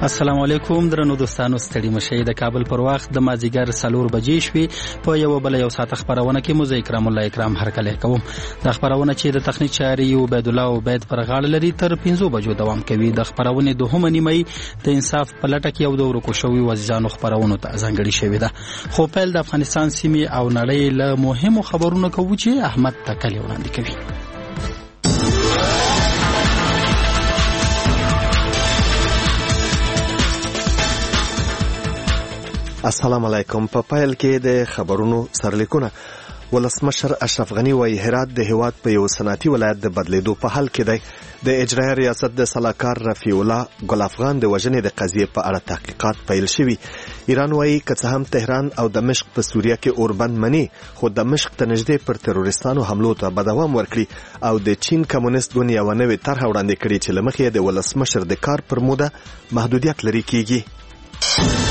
السلام علیکم درنو دوستانو، ستړي مشئ. د کابل پر وخت د مازیګر 4 بجې شوې. په یو بل یو ساعت خبرونه کې مو اکرام الله اکرام هرکلی کوم. د خبرونه چې د تخنیک چاري عبید الله عبید پر غاړه لري تر 5 بجو دوام کوي. د خبرونه دوهمه نیمه د انصاف په لټه کې یو د ورکو شوی وزیرانو خبرونه ته ځانګړي شوی ده. خو پیل د افغانستان سیمې او نړۍ له مهمو خبرونو کوو چې احمد تکلی وړاندې کوي. السلام علیکم. په پایل کې د خبرونو سرلیکونه. ولسمشر اشرف غنی وايي هرات د هیواد په یو صنعتي ولایت د بدلیدو په حال کې دی. د اجرایه ریاست د سلاکار رفیع الله ګل افغان د وژنې د قضیې په اړه تحقیقات پیل شوي. ایران وايي که څه هم تهران او دمشق په سوریه کې اوربند مني، خو دمشق ته نږدې پر تروریستانو حملو ته به دوام ورکړي او د چین کمونیست ګوند یوه نوې طرحه وړاندې کړې چې له مخې د ولسمشر د کار پر موده محدودیت لري کیږي.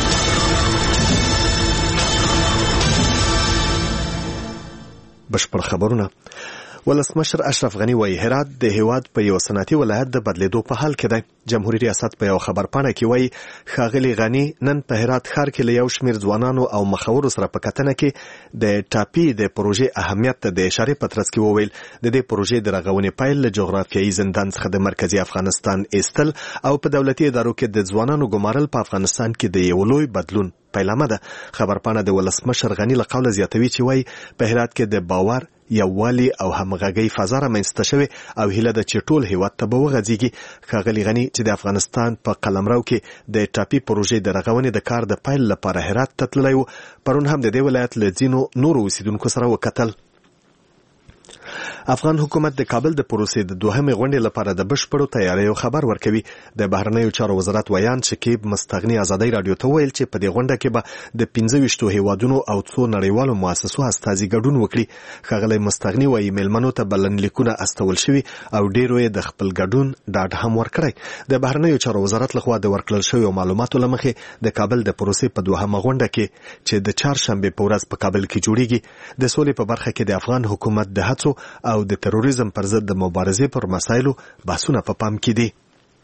بشپړ خبرونه. ولسمشر اشرف غنی وايي هرات د هیواد په یو صنعتي ولایت د بدلیدو په حال کې دی. جمهوریت ریاست په یو خبرپاڼه کې وايي ښاغلي غنی نن په هرات ښار کې له یو شمېر ځوانانو او مخورو سره په کتنه کې د ټاپي د پروژې اهمیت ته د اشارې په ترڅ کې وویل د دې پروژې د رغونې پیل له جغرافیایي زندان څخه د مرکزي افغانستان ایستل او په دولتي ادارو کې د ځوانانو ګمارل په افغانستان کې د یو لوی بدلون پیلامه ده. خبرپاڼه د ولسمشر غنی له قوله زیاتوي چې وايي په هرات کې د باور یووالي او همغږۍ فضا رامنځته شوې او هیله ده چې ټول هیواد ته به وغځېږي. ښاغلي غني چې د افغانستان په قلمرو کې د ټاپي پروژې د رغونې د کار د پیل لپاره هرات ته تللی و، پرون هم د دې ولایت له ځینو نورو اوسیدونکو سره وکتل. افغان حکومت د کابل د پروسې د دوهمې غونډې لپاره د بشپړو تیاریو خبر ورکوي. د بهرنیو چارو وزارت ویان شکیب مستغني ازادۍ رادیو ته ویل چې په دې غونډه کې به د 25 هیوادونو او څو نړیوالو مؤسسو استازي ګډون وکړي. ښاغلی مستغني وايي میلمنو ته بلنلیکونه استول شوي او ډیرو یې د خپل ګډون ډاډ هم ورکړی. د بهرنیو چارو وزارت لخوا د ورکړل شویو معلوماتو له مخې د کابل د پروسې په دوهمه غونډه کې چې د چهارشنبې په ورځ په کابل کې جوړیږي د سولې په برخه کې د افغان حکومت د هڅو او د تروریزم پر ضد د مبارزې پر مسایلو بحثونه په پام کې دي.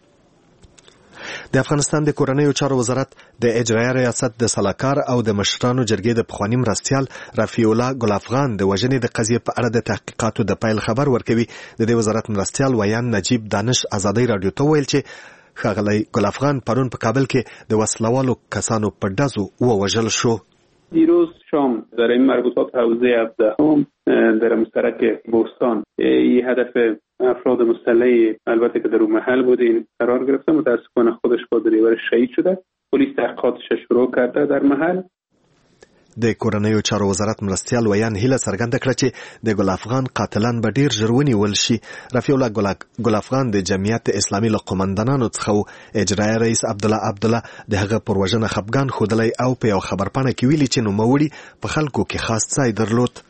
د افغانستان د کورنیو چارو وزارت د اجرایه ریاست د سلاکار او د مشرانو جرګې د پخواني مرستیال رفیع الله ګل افغان د وژنې د قضیې په اړه د تحقیقاتو د پیل خبر ورکوي. د دې وزارت مرستیال ویان نجیب دانش ازادۍ رادیو ته ویل چې ښاغلی ګل افغان پرون په کابل کې د وسلوالو کسانو په ډزو ووژل شو. دیروز شام در این مربوطات حوزه 17 در مشترک بوستان این هدف افراد مسلح البته که در اون محل بودین قرار گرفته. متاسفانه خودش با دریور شهید شده. پلیس تحقیقاتش شروع کرده در محل. د کورنیو چارو وزارت مرستیال ویان هیله څرګنده کړه چې د ګل افغان قاتلان به ډیر ژر ونیول شي. رفیع الله ګل افغان د جمعیت اسلامي له قومندانانو څخه اجرایه رئیس عبدالله د هغه پر وژنه خفګان ښودلی او په یو خبرپاڼه کې ویلي چې نوموړي په خلکو کې خاص ځای درلود.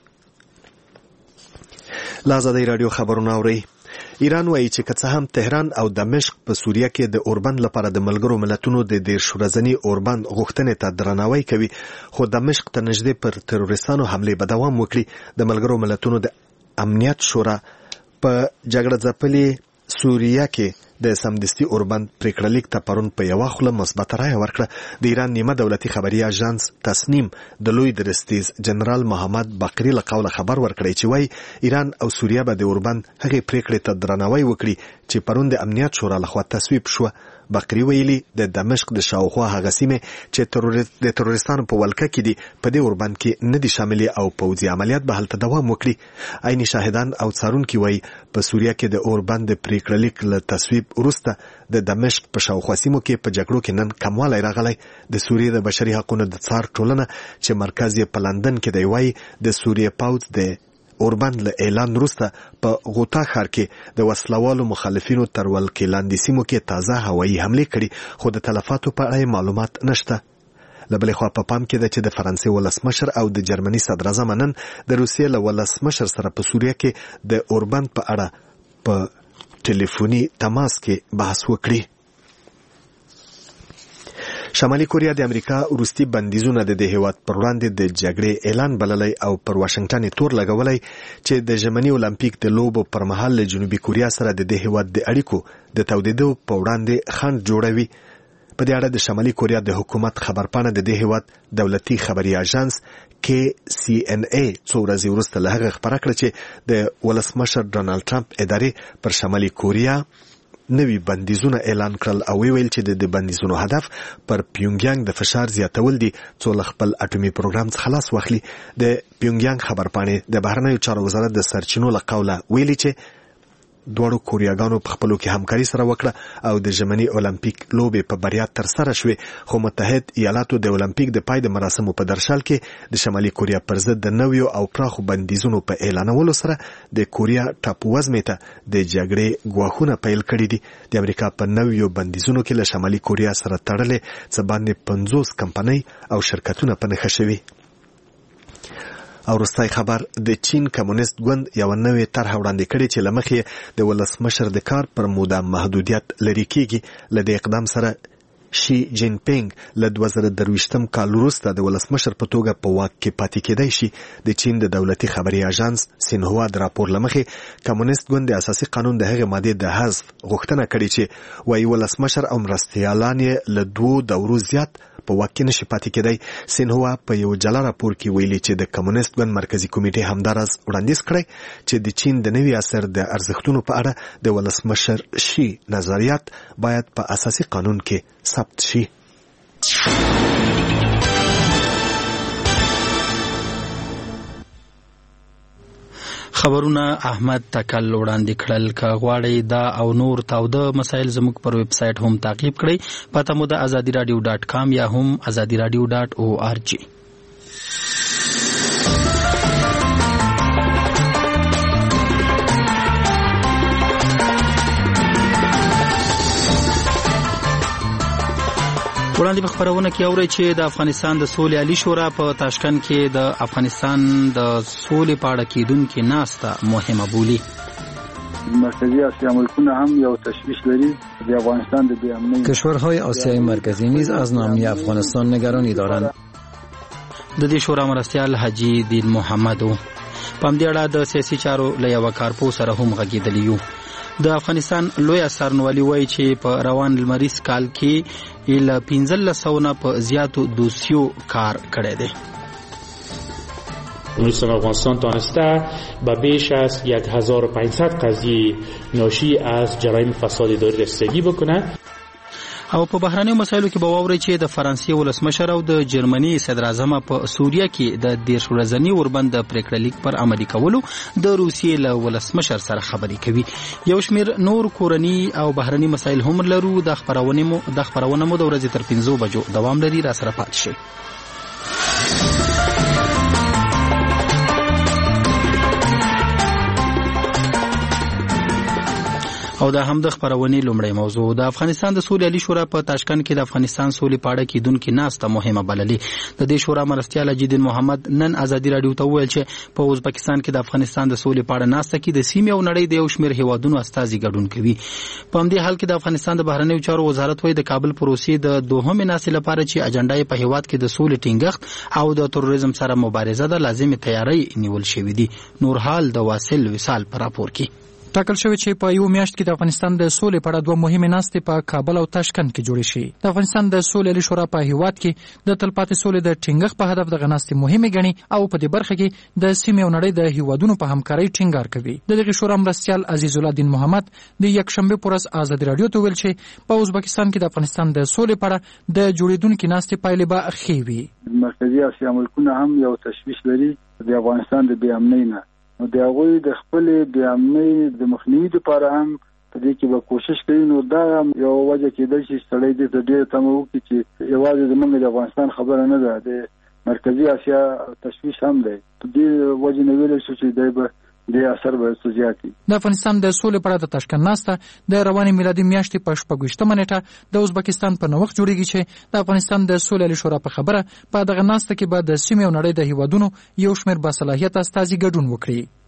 له ازادۍ راډیو خبرونه اورئ. ایران وايي چې که څه هم تهران او دمشق په سوریه کې د اوربند لپاره د ملګرو ملتونو د 10 ورځني اوربند غوښتنې ته درناوی کوي، خو دمشق ته نږدې پر تروریستانو حملې به دوام وکړي. د ملګرو ملتونو د امنیت شورا په جګړه ځپلې سوریه کې د سمدستي اوربند پریکړه لیک ته پرون په یوه خوله مثبته رایه ورکړه. د ایران نیمه دولتي خبري اژانس تصنیم د لوی درستیز جنرال محمد باقری له قوله خبر ورکړی چې وایي ایران او سوریه به د اوربند هغې پریکړې ته درناوی وکړي چې پرون د امنیت شورا لخوا تصویب شوه. باقری ویلي د دمشق د شاوخوا هغه سیمې چې د تروریستانو په ولکه کې دي په دې اوربند کې نه دي شاملې او پوځي عملیات به هلته دوام وکړي. عیني شاهدان او څارونکي وایي په سوریه کې د اوربند د پریکړه لیک له تصویب وروسته د دمشق په شاوخوا سیمو کې په جګړو کې نن کموالی راغلی. د سوریې د بشري حقونو د څار ټولنه چې مرکز یې په لندن کې دی وایي د سوریې پوځ د اوربند له اعلان وروسته په غوطا ښار کې د وسلوالو مخالفینو تر ولکې لاندې سیمو کې تازه هوایي حملې کړي، خو د تلفاتو په اړه معلومات نشته. له بلې خوا په پام کې ده چې د فرانسې ولسمشر او د جرمني صدراعظم نن د روسیې له ولسمشر سره په سوریه کې د اوربند په اړه په ټلیفوني تماس کې بحث وکړي. شمالي کوریا د امریکا وروستي بندیزونه د هیواد پر وړاندې د جګړې اعلان بللی او پر واشنگټن تور لګولی چې د ژمني اولمپیک د لوبو پر مهال له جنوبي کوریا سره د هیواد د اړیکو د تودېدو په وړاندې خنډ جوړوي. په دې اړه د شمالي کوریا د حکومت خبرپاڼه د دې هیواد دولتي خبري اژانس KCNA څو ورځې وروسته له هغه خبره کړه چې د ولسمشر ډونالد ټرمپ ادارې پر شمالي کوریا نوی بندیزونه اعلان کړل او ویل چې د بندیزونو هدف پر پیونګیانګ د فشار زیاتول دي څو خپل اټومي پروګرام څخه خلاص واخلي. د پیونګیانګ خبرپاڼې د بهرنیو چارو وزارت د سرچینو له قوله ویلي چې دوړو کوریاګانو په خپلو کې همکاري سره وکړه او د ژمني اولمپیک لوبې په بریا تر سره شوې، خو متحد ایالاتو د اولمپیک د پای د مراسمو په درشل کې د شمالي کوریا پر ضد د نویو او پراخو بندیزونو په اعلانولو سره د کوریا ټاپو وزمې ته د جګړې ګواښونه پیل کړي دي. د امریکا په نویو بندیزونو کې له شمالي کوریا سره تړلې څه باندې 50 کمپنۍ او شرکتونه په نښه شوي. او وروستی خبر د چین کمونیست ګوند یو نوې طرح وړاندې کړې چې له مخې د ولسمشر د کار پر موده محدودیت لرې کیږي. له دې اقدام سره شي جین پینګ له 2023 کال وروسته د ولسمشر په توګه په واک کې پاتې کېدای شي. د چین د دولتي خبري اژانس سینهوا د راپور له مخې کمونیست ګوند د اساسي قانون د هغې مادې د حذف غوښتنه کړې چې وايي ولسمشر او مرستیالان یې له 2 دورو زیات په واک کې نشي پاتې کېدای. سینهوا په یو جلا راپور کې ویلي چې د کمونیست ګوند مرکزی کمیټې همداراز وړاندیز کړی چې د چین د نوي عصر د ارزښتونو په اړه د ولسمشر شي نظریات باید په اساسي قانون کې ثبت شي. خبرونه احمد تکل وړاندې کړل. که غواړئ دا او نور تاوده مسایل زموږ پر ویب سایټ هم تعقیب کړئ. پته مو د azadiradio.com یا هم azadiradio.org. وړاندې په خبرونه کې اورئ چې د افغانستان د سولې عالی شورا په تاشکند کې د افغانستان د سولې په اړه کېدونکې ناسته مهمه بولي. مرکزی آسیا ملکونه هم یو تشویش لري د افغانستان د بی‌امنی. کشورهای آسیای مرکزی نیز از ناامنی افغانستان نگرانی دارند. د دې شورا مرستیال حاجی دین محمد په همدې اړه د سیاسي چارو له یوه کارپوه سره هم غږېدلی یو. د افغانستان لوی څارنوالي وایي چې په روان لمریز کال کې له 1500 نه په زیاتو دوسیو کار کړی دی. نویستان افغانستان تانسته به بیش از 1500 قضیه ناشی از جرایم فساد اداری رسیدگی بکنه. او په بهرنیو مسایلو کې به واورئ چې د فرانسې ولسمشر او د جرمني صدر اعظم په سوریه کې د 10 ورځني اوربند د پریکړه لیک پر عملي کولو د روسیې له ولسمشر سره خبرې کوي. یو شمیر نور کورني او بهرني مسایل هم لرو. د خبرونه مو د ورځې تر 5 بجو دوام لري. را سره پات شئ. او دا هم د خبرونې لومړی موضوع. د افغانستان د سولې عالی شورا په تاشکند کې د افغانستان سولې په اړه کېدونکې ناسته مهمه بللې. د دې شورا مرستیال حاجی دین محمد نن ازادي راډیو ته وویل چې په ازبکستان کې د افغانستان د سولې په اړه ناسته کې د سیمې او نړۍ د یو شمېر هیوادونو استازي ګډون کوي. په همدې حال کې د افغانستان د بهرنیو چارو وزارت وايي د کابل پروسې د دوهمې ناستې لپاره چې اجنډا یې په هیواد کې د سولې ټینګښت او د تروریزم سره مبارزه د لازمي تیاری نیول شوې دي. نور حال د واصل وصال پر راپور کې ټاکل شوی چې په یو میاشت کې د افغانستان د سولې په اړه دوه مهمې ناستې په کابل او تاشکند کې جوړې شي. د افغانستان د سولې عالی شورا په هیواد کې د تلپاتې سولې د ټینګښت په هدف دغه ناستې مهمې ګڼي او په دې برخه کې د سیمې او نړۍ د هیوادونو په همکارۍ ټینګار کوي. د دغه شورا مرستیال عزیز الله دین محمد د یکشنبه پر ورځ ازادي راډیو ته ویل چې په ازبکستان کې د افغانستان د سولې په اړه د جوړېدونکو ناستې پایلې به ښې وي. مرکزی آسیا ملکونه هم یو تشویش لري د افغانستان د بی‌امنۍ نه. نو د هغوی د خپل بی‌امنۍ د مخنیوي لپاره هم په دې کې به کوشش کوي. نو دا یو وجه کېدای شي سړی دې ته ډېر تمه وکړي چې یوازې زموږ د افغانستان خبره نه ده، د مرکزي اسیا تشویش هم دی. په دې وجه نه ویلی شو چې دی به د اثر به څه زیات وي. د افغانستان د سولې په اړه د تاشکند ناسته د روانې میلادي میاشتې په 26مه نیټه د ازبکستان په نوښت جوړیږي چې د افغانستان د سولې عالی شورا په خبره په دغه ناسته کې به د سیمې او نړۍ د هیوادونو یو شمېر باصلاحیت استازي ګډون وکړي.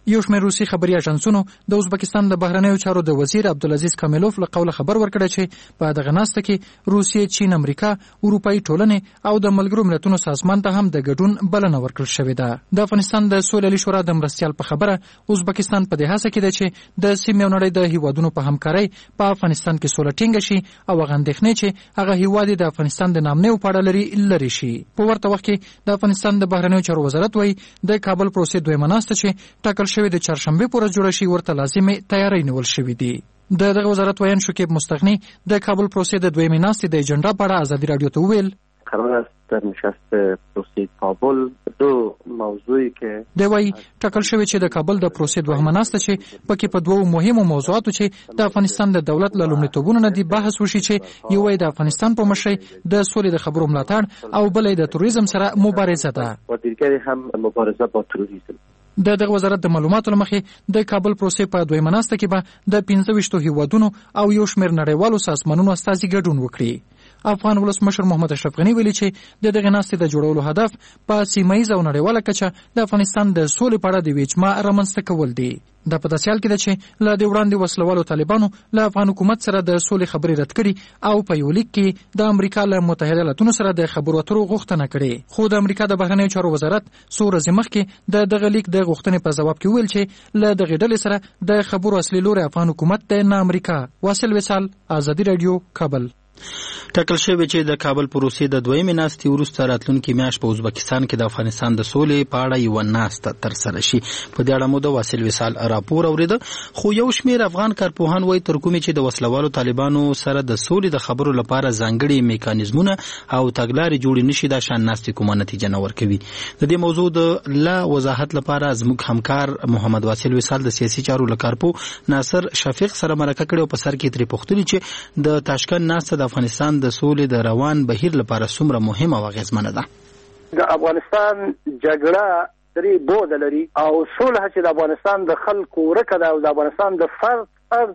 یو شمېر روسي خبري اژانسونو د ازبکستان د بهرنیو چارو د وزیر عبدالعزیز کامیلوف له قوله خبر ورکړی چې په دغه ناسته کې روسیې، چین، امریکا، اروپایي ټولنې او د ملګرو ملتونو سازمان ته هم د ګډون بلنه ورکړل شوې ده. د افغانستان د سولې شورا د مرستیال په خبره ازبکستان په دې هڅه کې ده چې د سیمې او نړۍ د هیوادونو په همکارۍ په افغانستان کې سوله ټینګه شي او هغه اندېښنې چې هغه هیواد د افغانستان د نامنیو په اړه لري شي. په ورته وخت کې د افغانستان د بهرنیو چارو وزارت وایي د کابل پروسې دویمه ناسته چې ټاکل شوې د چهارشنبې پورې جوړه شي ورته لازمې تیاری نیول شوې دي. دغه وزارت وایي شکیب مستغنی د کابل پروسې د دویمې ناستې د اجنډا په اړه ازادي رادیو ته وویل قرار است در نشست پروسه کابل دو موضوعی که دوی ټاکل شوی چې د کابل د پروسې دوهمه ناسته چې پکې په دوه مهمو موضوعاتو چې د افغانستان د دولت له لومړیتوبونو نه دی بحث وشي چې یو د افغانستان په مشرۍ د سولې د خبرو ملاتړ او بل د تروریزم سره مبارزه ده و دیگری هم مبارزه با تروریسم. دغه وزارت د معلوماتو لمخې د کابل پروسې په دویمه ناسته کې به د 15 هیوادونو او یو شمېر نړیوالو سازمانونو استازي ګډون وکړي. افغان ولسمشر محمد اشرف غنی ویلي چې د دغه ناستې د جوړولو هدف په سیمه او نړیواله کچه د افغانستان د سولې په اړه د اجماع رامنځته کول دي. دا په داسې حال کې ده چې له دې وړاندې وسلوالو طالبانو له افغان حکومت سره د سولې خبرې رد کړي او په یو لیک کې د امریکا له متحده ایالاتونو سره د خبرو اترو غوښتنه کړې. خو د امریکا د بهرنیو چارو وزارت څو ورځې مخکې د دغه لیک د غوښتنې په ځواب کې ویل چې له دغه ډلې سره د خبرو اصلي لوري افغان حکومت دی نه امریکا. واصل وصال، آزادي رادیو، کابل. ټاکل شوی چې د کابل پروسې د دویمې ناستې وروسته راتلونکي میاشت په ازبکستان کې د افغانستان د سولې په اړه یو ناسته ترسره شي. په دې اړه مو د واصل وصال راپور اوریده. خو یو شمېر افغان کارپوهان وایي تر کومې چې د وسلوالو طالبانو سره د سولې د خبرو لپاره ځانګړي میکانیزمونه او تګلارې جوړې نشي دا شان ناستې کومه نتیجه نه ورکوي. د دې موضوع د لا وضاحت لپاره زموږ همکار محمد واصل وصال د سیاسي چارو لکارپو ناصر شفیق سره مرکه کړې او په سر کې ترې پوښتنې چې د تاشکند ناسته د افغانستان د سولې د روان بهیر لپاره څومره مهمه او اغیزمنه ده. د افغانستان جګړه درې بعد لري او صلح چې د افغانستان د خلکو ورکه ده او د افغانستان د فرد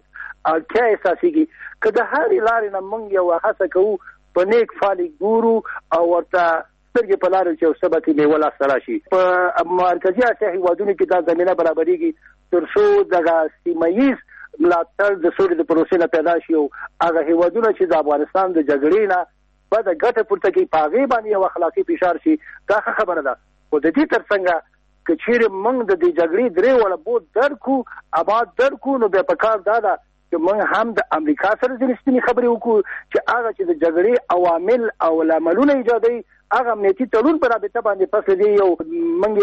اړتیا اساسيږي که د هرې لارې نه موږ یو هڅه کوو په نیک فعال ګورو او ورته سترګې په لارو چې ثبت میوه لاسته راشي. په مرکزي اسیا هیوادونو کې دا زمینه برابرېږي تر څو دغه سیمه ییز ملاتړ د سولې د پروسې نه پیدا شي او هغه هیوادونه چې د افغانستان د جګړې نه بعد ګټه پورته کوي په هغې باندې یو اخلاقي فشار شي. دا ښه خبره ده. خو د دې ترڅنګ که چیرې موږ د دې جګړې درې واړه بود درکو آباد درکو نو بیا پکار دا ده چې موږ هم د امریکا سره ځینې سپینې خبرې وکړو چې هغه چې د جګړې عوامل او لاملونه ایجادوي هغه امنیتي تړون په رابطه باندې پس دې موږ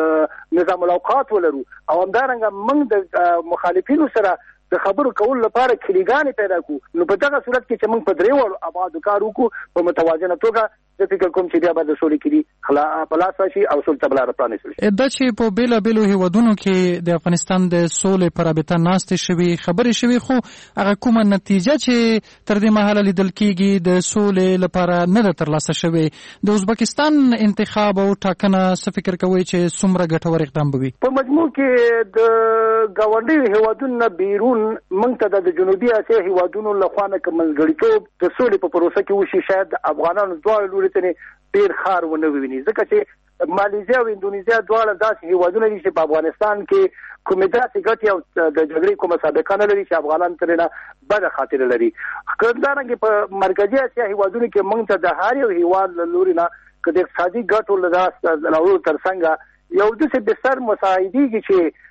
یو نظام الاوقات ولرو او همدارنګه موږ د مخالفینو سره د خبرو کول لپاره کلیګانې پیدا کو. نو په دغه صورت کې چې موږ په درې وړو آبادو کار وکړو په متوازنه توګه زه فکر کوم چې بیا به د سولې کلي خلاص شي او سولې ته به لاره پرانیستل شي. دا چې په بېلابېلو هیوادونو کې د افغانستان د سولې په رابطه ناستې شوي خبرې شوي خو هغه کومه نتیجه چې تر دې مهاله لیدل کېږي د سولې لپاره نه ده ترلاسه شوې. د ازبکستان انتخاب او ټاکنه څه فکر کوئ چې څومره ګټور اقدام به وي؟ په مجموع کې د ګاونډیو هیوادونو نه بیرون موږ ته د جنوبي اسیا هیوادونو لخوا نه که ملګرتوب د سولې په پروسه کې وشي شاید د افغانانو دواړو لوري ته ډېر ښار ونه وویني ځکه چې مالیزیا او اندونیزیا دواړه داسې هیوادونه دي چې په افغانستان کې کومې داسې ګټې او د جګړې کومه سابقه نه لري چې افغانان ترې نه بده خاطره لري. همدارنګه په مرکزي اسیا هیوادونو کې موږ ته د هر یو هیواد له لوري نه که د اقتصادي ګټو له راوړلو ترڅنګ یو داسې بستر مساعدېږي چې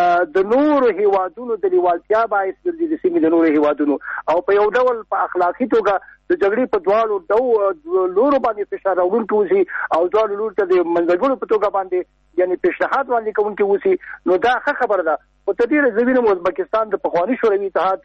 د نورو هیوادونو د لیوالتیا باعث ګرځي د سیمې د نورو هیوادونو او په یو ډول په اخلاقي توګه د جګړې په دواړو لورو باندې فشار راوړونکي اوسي او دواړو لورو ته د منځګړو په توګه باندې یعنې پیشنهاد وړاندې کوونکي اوسي. نو دا ښه خبره ده. خو تر ډېره زه وینم ازبکستان د پخواني شوروي اتحاد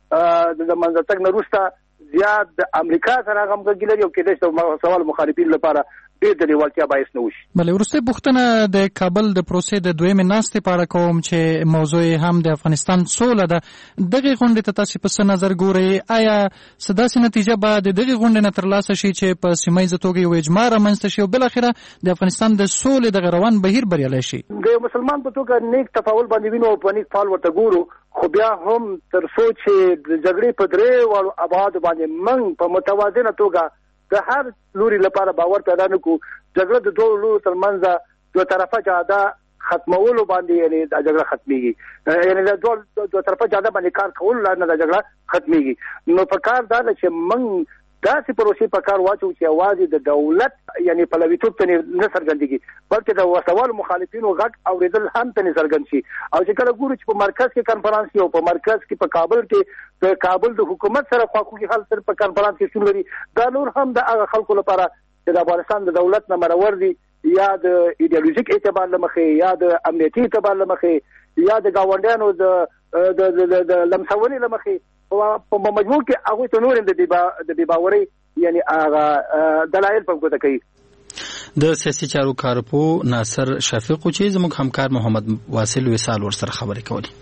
د منځته تګ نه وروسته زیات د امریکا سره هغه همغږي لري او کېدای شي د سوال مخالفینو لپاره ډېر د لیوالتیا باعث نه وشي. بله وروستۍ پوښتنه د کابل د پروسې د دویمې ناستې په اړه کوم چې موضوع هم د افغانستان سوله ده. دغې غونډې ته تاسې په څه نظر ګورئ؟ آیا څه داسې نتیجه به د دغې غونډې نه ترلاسه شي چې په سیمه ییزه توګه یو اجماع رامنځته شي او بالاخره د افغانستان د سولې دغه روان بهیر بریالی شي؟ د مسلمان په توګه نیک تفاول باندې وینو او په نیک فعال ورته ګورو خو بیا هم تر څو چې د جګړې په درې واړو ابعادو باندې موږ په متوازنه توګه د هر لوري لپاره باور پیدا نه کړو جګړه د دوه لورو ترمنځ دوه طرفه جاده ختمولو باندې یعنی دا جګړه ختميږي یعنی دا دوه طرفه جاده باندې کار کول نه دا جګړه ختميږي نو په کار دا چې موږ داسې پروسې په کار واچو چې اواز د دولت یعنی پلویتوب ته نه څرګندېږي بلکې د وسوال مخالفینو غږ اوریدل هم ته نه څرګند شي او چې کله ګورو چې په مرکز کې کانفرنس او په مرکز کې په کابل کې د کابل د حکومت سره خواخوږي حل سره په کانفرنس کې شتون لري دا نور هم د هغه خلکو لپاره چې د افغانستان د دولت نه مرور دي یا د ایدئولوژیک اعتبار لمخې یا د امنیتي اعتبار لمخې یا د گاونډیانو د لمسونې لمخې په مجموع کې هغه ته نور د بیباوري یعنی هغه دلایل په ګوته کوي د سیاسي چارو کارپو ناصر شفیق چې زموږ همکار محمد واصل وصال ورسره خبرې کولې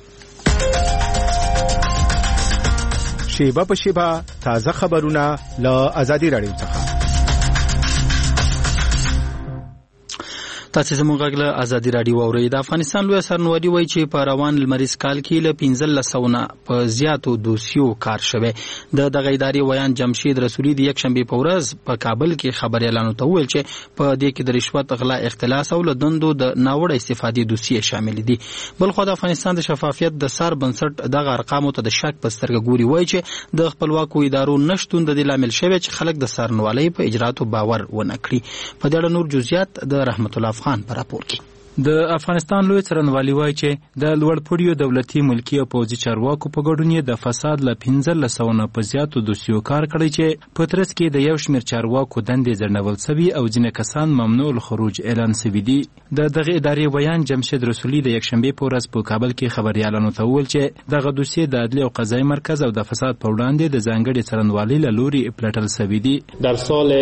شیبه په شیبه تازه خبرونه له ازادي رادیو څخه تاسو زموږ غږ له ازادي رادیو اورئ د افغانستان لوی سرنوادي وایي چې په روان لمریز کال کې له 15 نه په زیاتو دوسیو کار شوه د دغه ادارې ویان جمشید رسولي د یک شنبه په ورځ په کابل کې خبري اعلان وکړ چې په دې کې د رشوت غلا اختلاس او له دندو د ناوړه استفادې دوسیې شامل دي بلخو د افغانستان د شفافیت د سر بنسټ دغه ارقامو ته د شک په سترګه ګوري وایي چې د خپلواکو ادارو نشټون د لامل شوی چې خلک د سرنوالۍ په اجراتو باور ونه کړي په دې اړه نور جزئیات د رحمت الله خان پر راپور کې د افغانستان لوی څرنوالي وایي چې د لوړپوړیو دولتي ملکي او پوځي چارواکو په ګډون د فساد له 15 نه په زیاتو دوسیو کار کړی چې په ترڅ کې د یو شمېر چارواکو دندې ځنډول شوي او ځینې کسان ممنوع الخروج اعلان شوي دي د دغه ادارې ویان جمشید رسولي د یکشنبې په ورځ په کابل کې خبريالانو ته وویل چې دغه دوسیې د عدلي او قضایي مرکز او د فساد په وړاندې د ځانګړي څرنوالي له لوري پلټل شوي دي در سال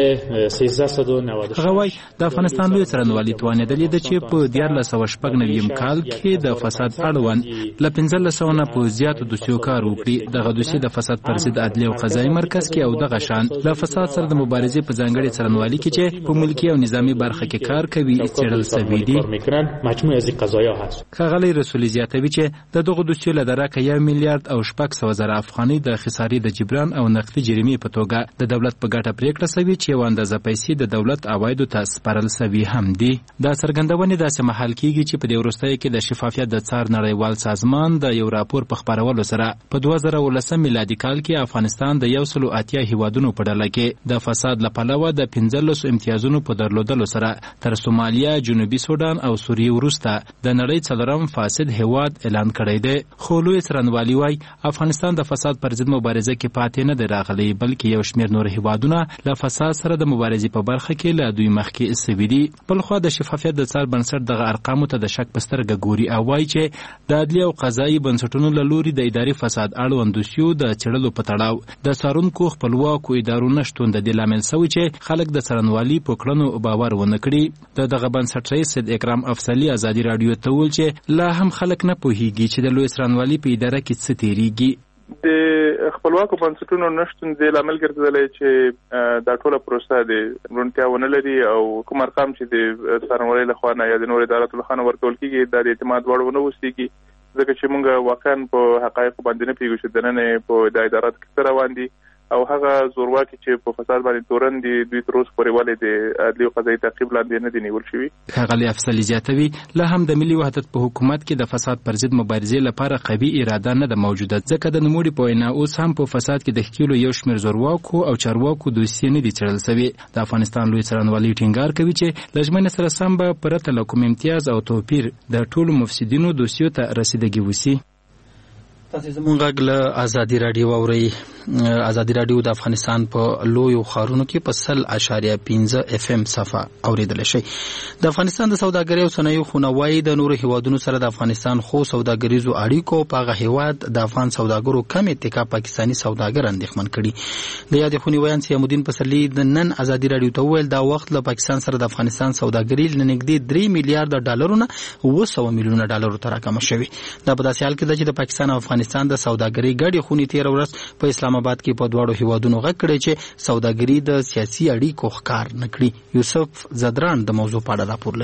1390 هغه وایي د افغانستان لوی څرنوالي توانېدلی ده چې په 1490 کال کې د فساد اړوند ل 15 نه په زیاتو دوسیو کار وکړي دغه دوسیې د فساد پر ضد عدلي او قضایي مرکز کې او دغه شان د فساد سره د مبارزې په ځانګړي څرنوالي کې چې په ملکي او نظامی برخه کې کار کوي څېړل شوي دي مجموعه از قضایا هست ښاغلی رسولي زیاتوي چې د دغه دوسیو له درکه 1 میلیارډ او 600 زره افغانۍ د خسارې د جبران او نقدي جریمې په توګه د دولت په ګټه پریکړه شوې چې یو اندازه پیسې د دولت عوایدو ته سپارل شوي هم دي دا څرګندونې داسې مهال کېږي چې په دې وروستیو کې د شفافیت د څار نړیوال سازمان د یو راپور په خپرولو سره په 2019 میلادي کال کې افغانستان د 180 هیوادونو په ډله کې د فساد له پلوه د 15 امتیازونو په درلودلو سره تر سومالیا جنوبي سودان او سوریې وروسته د نړۍ څلورم فاسد هیواد اعلان کړی دی خو لوی څرنوالي وایي افغانستان د فساد پر ضد مبارزه کې پاتې نه دی راغلی بلکې یو شمېر نور هیوادونه له فساد سره د مبارزې په برخه کې له دوی مخکې سوي دي بلخوا د شفافیت د څار بنسټ دغه ارقامو ته د شک په سترګه ګوري او وایي چې د عدلي او قضایي بنسټونو له لوري د اداري فساد اړوند دوسیو د څېړلو په تړاو د څارونکو خپلواکو ادارو نشتون د دې لامل شوی چې خلک د څرنوالي په کړنو باور ونه کړي د دغه بنسټ رئیس سید اکرام افضلي ازادي راډیو ته وویل چې لا هم خلک نه پوهیږي چې د لوی څرنوالي په اداره کې څه تیریږي د خپلواکو بنسټونو نشتون د لامل ګرځیدلی چې دا ټوله پروسه د روڼتیا ونه لري او کوم ارقام چې د څارنوالۍ لخوا نه یا د نورو اداراتو لخوا نه ورکول کېږي دا د اعتماد وړ ونه اوسېږي ځکه چې موږ واقعا په حقایقو باندې نه پوهېږو چې دننه په دا اداراتو کې څه روان دي او هغه زورواکي چې په فساد باندې تورن دي دوی تر اوسه پورې ولې د عدلي او قضایي تعقیب لاندې نه دي نیول شوي ښاغلی افضلي زیاتوي لا هم د ملي وحدت په حکومت کې د فساد پر ضد مبارزې لپاره قوي اراده نه ده موجوده ځکه د نوموړي په وینا اوس هم په فساد کې د ښکېلو یو شمېر زورواکو او چارواکو دوسیې نه دي څېړل شوې د افغانستان لوی څرنوالي ټینګار کوي چې له ژمنې سره سم به پرته له کوم امتیاز او توپیر د ټولو مفسدینو دوسیو ته رسیدګي وسي تاسو زموږ غږ له ازادي راډیو اورئ ازادي راډیو د افغانستان په لویو ښارونو کې په 0.5 FM صفحه اوریدل شي د افغانستان د سوداګرۍ او صنایعو خونوایي د نورو هیوادونو سره د افغانستان خو سوداګریزو اړیکو په هغه هیواد د افغان سوداګرو کم اتکا پاکستاني سوداګر اندېښمن کړي د یادې خونې ویان سیامالدین پسرلي د نن ازادي راډیو ته وویل دا وخت له پاکستان سره د افغانستان سوداګري لنږدې 3 میلیارډ ډالرونه 900 میلیونه ډالرو ته راکمه شوې دا په داسې حال کې ده چې د پاکستان او افغانستان د سوداګرۍ ګډې خونې تیر ورځ په اسلام آباد کې په دواړو هیوادونو غږ کړی چې سوداګري د سیاسي اړیکو ښکار نه کړي یوسف زدران د موضوع په اړه راپور لري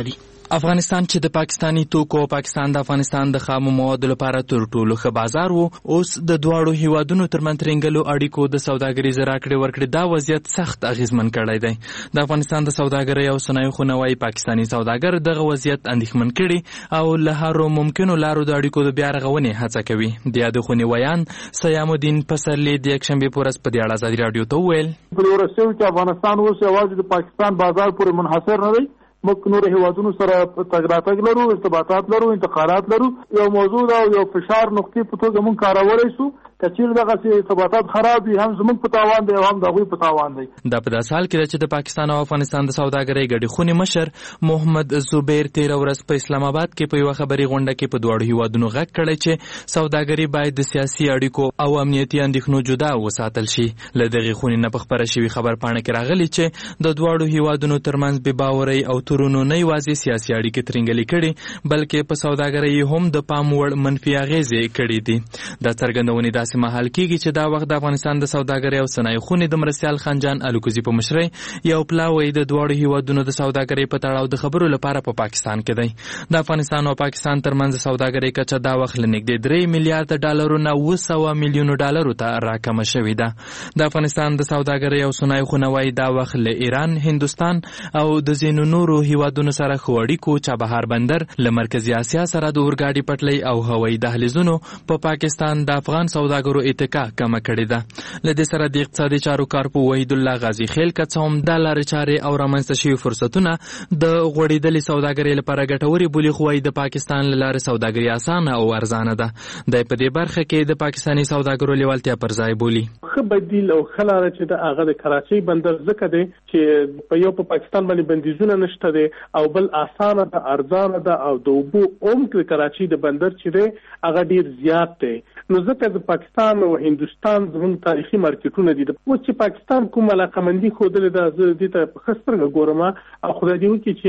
افغانستان چې د پاکستانی توکو او پاکستان د افغانستان د خامو موادو لپاره تر ټولو ښه بازار وو، اوس د دواړو هیوادونو ترمنځ ترنګلو اړیکو د سوداګریز راکړې ورکړې دا وضعیت سخت اغیزمن کړی دی. د افغانستان د سوداګرۍ او صنایعو خونوي پاکستانی سوداګر دغه وضعیت اندېښمن کړي او له هرو ممکنو لارو د اړیکو د بیا رغونې هڅه کوي. د یادخونې ویان سیام الدین پسرلی د یکشنبه په ورځ په دې اړه ازادي رادیو ته وویل په ورسېو چې افغانستان اوس یوازې د پاکستان بازار پورې منحصر نه دی، موږ نور هیوادونو سره تګ راتګ لرو، ارتباطات لرو، انتقالات لرو. یو موضوع دا یو فشار نقطې په توګه موږ کارولای شو که چیرې دغه ارتباطات خراب وي هم زموږ په تاوان دی او هم د هغوی په تاوان دی. دا په داسې حال کې ده چې د پاکستان او افغانستان د سوداګرۍ ګډې خونې مشر محمد زبیر تېره ورځ په اسلام آباد کې په یوه خبري غونډه کې په دواړو هیوادونو غږ کړی چې سوداګري باید د سیاسي اړیکو او امنیتي اندېښنو جدا وساتل شي. له دغې خونې نه په خپره شوي خبرپاڼه کې راغلي چې د دواړو هیوادونو ترمنځ بې باورۍ او تورونو نه یوازې سیاسي اړیکې ترنګلې کړي بلکې په سوداګرۍ هم د پام وړ منفي اغېزې کړي دي. دا څرګندونې داسې مهال کېږي چې دا وخت د افغانستان د سوداګرۍ او صنایعو خونې د مرستیال خانجان الوکوزي په مشرۍ یو پلاوی د دواړو هیوادونو د سوداګرۍ په تړاو د خبرو لپاره په پاکستان کې دی. د افغانستان او پاکستان ترمنځ سوداګرۍ کچه دا وخت له نږدې 3 میلیارډ ډالرو نه 900 میلیونو ډالرو ته راکمه شوې ده. د افغانستان د سوداګرۍ او صنایعو خونه وايي دا وخت له ایران، هندوستان او د ځینو نورو هیوادونو سره ښه اړیکو، چابهار بندر، له مرکزي اسیا سره د اورګاډي پټلۍ او هوایي دهلیزونو په پاکستان د افغان سوداګرو اتکا کمه کړې ده. له دې سره د اقتصادي چارو کارپو وحید الله غازي خیل که څه هم دا لارې چارې او رامنځته شوي فرصتونه د غوړېدلې سوداګرۍ لپاره ګټورې بولي، خو وایي د پاکستان له لارې سوداګري اسانه او ارزانه ده. دی په دې برخه کې د پاکستاني سوداګرو لیوالتیا پر ځای بولي. ښه بدیل او ښه لاره چې د هغه د کراچۍ بندر ځکه دی چې په پاکستان باندې بندیزونه نشته دی او بل اسانه ده، ارزانه ده او د اوبو عمق د کراچۍ د بندر چې دی هغه ډیر زیات دی. نو ځکه د پاکستان او هندوستان زموږ تاریخي مارکیټونه دي. اوس چې پاکستان کوم علاقمندي ښودلې ده زه دې ته په ښه سترګه ګورم او خدای دې وکړي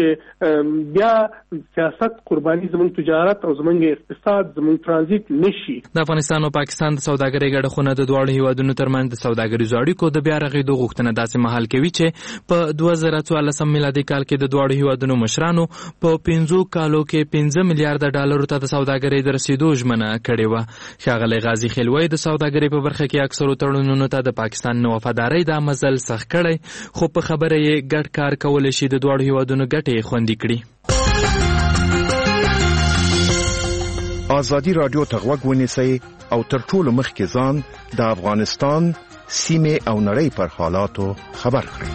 چې بیا سیاست قرباني زموږ تجارت او زموږ اقتصاد زموږ ترانزیت نشي. د افغانستان او پاکستان د سوداګرۍ ګډه خونه د دواړو هیوادونو ترمنځ د سوداګریزو اړیکو د بیا رغېدو غوښتنه داسې مهال کوي چې په 2014 میلادي کال کې د دواړو هیوادونو مشرانو په 5 کالو کې 15 میلیارډ ډالرو ته د سوداګرۍ د رسیدو ژمنه کړې وه. ښاغلی غازي خیلوی د سوداګرۍ په برخه کې اکثرو تړونونو ته د پاکستان نه وفادارۍ دا مزل سخت کړی، خو په خبره یې ګډ کار کولی شي د دواړو هیوادونو ګټې خوندي کړي. ازادي رادیو ته غوږ ونیسئ او تر ټولو مخکې ځان د افغانستان سیمې او نړۍ پر حالاتو خبر کړئ.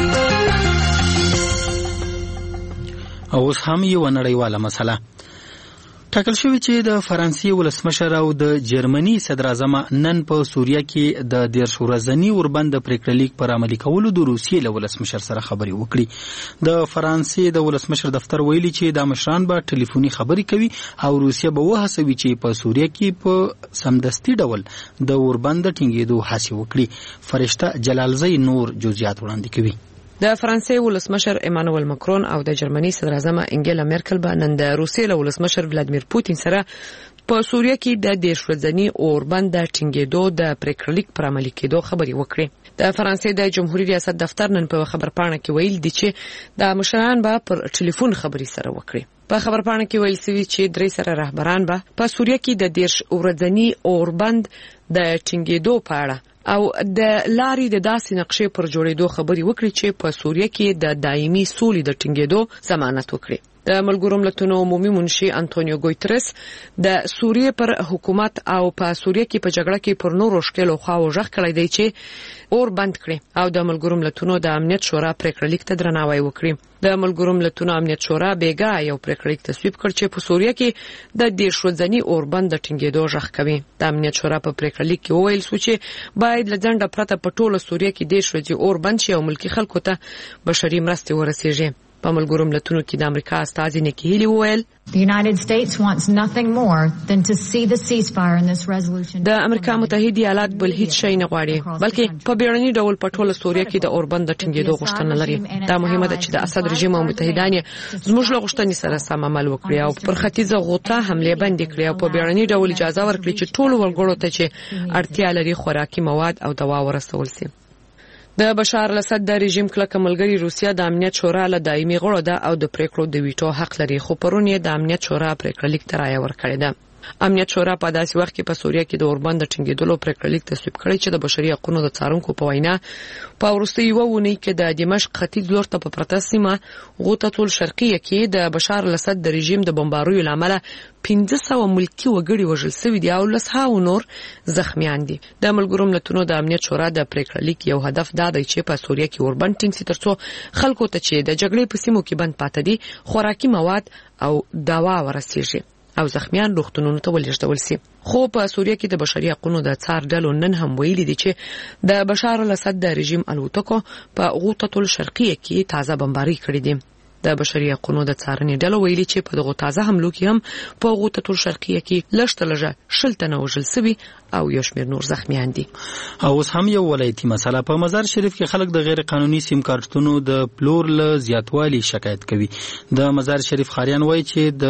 اوس هم یو نړیواله مسله ټاکل شوې چې د فرانسې ولسمشر او د جرمني صدراعظم نن په سوریه کې د 10 ورځني اوربند د پریکړه لیک پر عملي کولو د روسیې له ولسمشر سره خبرې وکړي. د فرانسې د ولسمشر دفتر ویلي چې دا مشران به ټلیفوني خبرې کوي او روسیه به وهڅوي چې په سوریه کې په سمدستي ډول د اوربند ټینګېدو هڅې وکړي. فرشته جلالزی نور جزئیات وړاندې کوي. د فرانسې ولسمشر ایمانوئل ماکرون او د جرمني صدراعظم انګیلا مرکل به نن د روسیې له ولسمشر ولادیمیر پوتین سره په سوریه کې د 10 ورځني اوربند د ټینګېدو د پریکړه لیک پر عملي کېدو خبرې وکړي. د فرانسې د جمهوریت ریاست دفتر نن په خبرپاڼه کې ویل دي چې د مشران به پر ټلیفون خبرې سره وکړي. په خبرپاڼه کې ویل شوی چې درې سره رهبران به په سوریه کې د 10 ورځني اوربند د ټینګېدو په اړه او د لارې د داسې نقشې پر جوړېدو خبرې وکړي چې په سوریه کې د دایمي سولې د ټینګېدو ضمانت وکړي. د ملګرو ملتونو عمومي منشي انټونیو ګویترس د سوریه پر حکومت او په سوریه کې په جګړه کې پر نورو شکلو خواو ژغ کړی دی چې اور بند کړي او د ملګرو ملتونو د امنیت شورا پریکړه لیک ته درناوی وکړي. د ملګرو ملتونو امنیت شورا بیګا یو پریکړه لیک تصویب کړ چې په سوریه کې د 10 ورځني اوربند د ټینګېدو ژغ کوي. د امنیت شورا په پریکړه لیک کې وویل شو چې باید له ځنډه پرته په ټوله سوریه کې 10 ورځې اوربند شي او ملکي خلکو ته بشري مرستې ورسیږي. په ملګرو ملتونو کې د امریکا استازي نیکی هیلی وویل The United States wants nothing more than to see the ceasefire in this resolution. د امریکا متحده ایالات بل هیڅ شی نه غواړي بلکې په بیړني ډول په ټوله سوریه کې د اوربند د ټینګېدو غوښتنه لري. دا مهمه ده چې د اسد رژیم او متحدان زموږ له غوښتنې سره سم عمل وکړي او پر ختیځه غوطه حمله بند کړي او په بیړني ډول اجازه ورکړي چې ټول وګړو ته چې اړتیا لري خوراکي مواد او دوا ورسول شي. د بشار الاسد د رژیم کلکه ملګری روسیا د امنیت شورا له دایمي غړو ده او د پریکړو د ویټو حق لري، خو پرون یې د امنیت شورا پریکړه لیک ته رایه ورکړې ده. امنیت شورا په داسې وخت کې په سوریه کې د اوربند د ټینګېدلو پریکړه لیک تصویب کړی چې د بشري حقوقو د څارونکو په وینا په وروستي یو ونی کې د دمشق ختیځ لور ته په پرته سیمه غوطه الشرقیه کې د بشار الاسد د رژیم د بمباریو لامل 1500 ملکی وګړي وژل شوي دي او لسهاو نور زخمیان دي. د ملګرو ملتونو د امنیت شورا د پریکړه لیک یو هدف دا دی چې په سوریه کې اوربند ټینګ سي ترڅو خلکو ته چې د جګړې په سیمو کې بند پاتې دي خوراکي مواد او دوا ورسیږي او زخمیان روغتونونو ته ولېږدول شي. خو په سوریه کې د بشري حقوقو د څار ډلو نن هم ویلي دي چې د بشار الاسد د رژیم الوتکو په غوطه الشرقیه کې تازه بمباري کړې دي. د بشري حقوقو د څارنې ډلو ویلي چې په دغه تازه حملو کې هم په غوطه الشرقیه کې لږه شلتنه وژل شوي او یو شمېر نور زخمیان دي. او اوس هم یو ولایتي مسله په مزار شریف کې خلک د غیر قانوني سیم کارتونو د پلور له زیاتوالي شکایت کوي. د مزار شریف خاریان وایي چې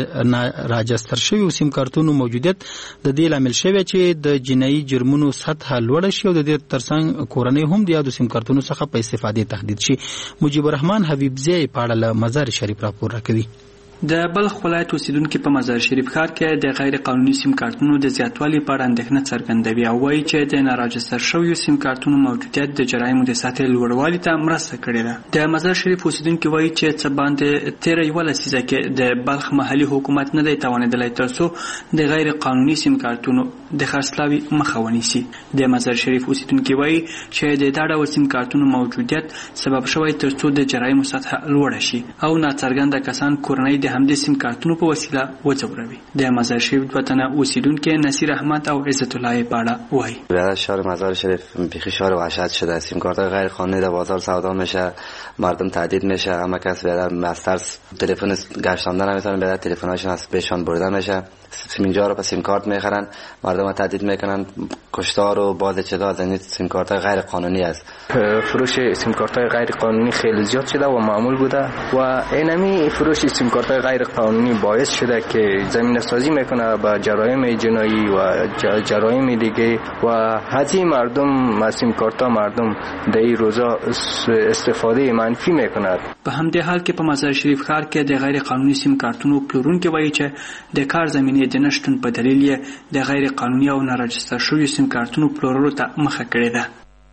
د راجستر شوی سیم کارتونو موجودیت د دې لامل شوی چې د جنایي جرمونو سطح لوړه شي او د دې ترڅنګ کورنۍ هم د یادو سیم کارتونو څخه په استفادې تهدید شي. مجيب الرحمن حبیبزی په اړه مزار شریف راپور راکوي. د بلخ ولایت اوسیدونکو په مزار شریف ښار کې د غیر قانوني سیم کارتونو د زیاتوالي په اړه اندېښنه څرګندوي او وایي چې د ناراجستر شویو سیم کارتونو موجودیت د جرایمو د سطحې لوړوالي ته مرسته کړې ده. د مزار شریف اوسیدونکو وایي چې څه باندې 13 لسیزه کې د بلخ محلي حکومت نه دی توانېدلی ترڅو د غیر قانوني سیم کارتونو د خرڅلاوي مخه ونیسي. د مزار شریف اوسیدونکو وایي چې د دا ډول سیم کارتونو موجودیت سبب شوی ترڅو د جرایمو سطح لوړه شي او ناڅرګنده کسان کورنۍ د همدې سیم کارتونو په وسیله وځوروي. د مزار شریف وطن اوسیدونکو نصیر احمد او عزت الله پاړه وایي در شهر مزار شریف بیخی شهر وحشت شده. سیم کارت‌های غیر قانونی در بازار سودا میشه، مردم تهدید میشه، همه کس از ترس تلفن گشتاندن نمیتونن بره، تلفن‌هاشون از بهشون برده میشه. اینجا رو با سیم کارت میخرن، مردم تهدید میکنن، کشتار و بازداشت‌ها از این سیم کارت‌های غیر قانونی است. فروش سیم کارت‌های غیر قانونی خیلی زیاد شده و معمول بوده و اینمی فروش سیم کارت‌های غیر قانونی باعث شده که زمینه‌سازی میکنه با جرایم جنایی و جرایم دیگه و حتی مردم از سیم کارت‌ها مردم در این روزا استفاده منفی میکنند. په همدې حال کې په مزار شریف ښار کې د غیر قانوني سیم کارتونو پلورونکو وایي چې د کار زمینه د نشټون په دلیل یې د غیر قانوني او ناراجستر شویو سیم کارتونو پلورلو ته مخه کړې ده.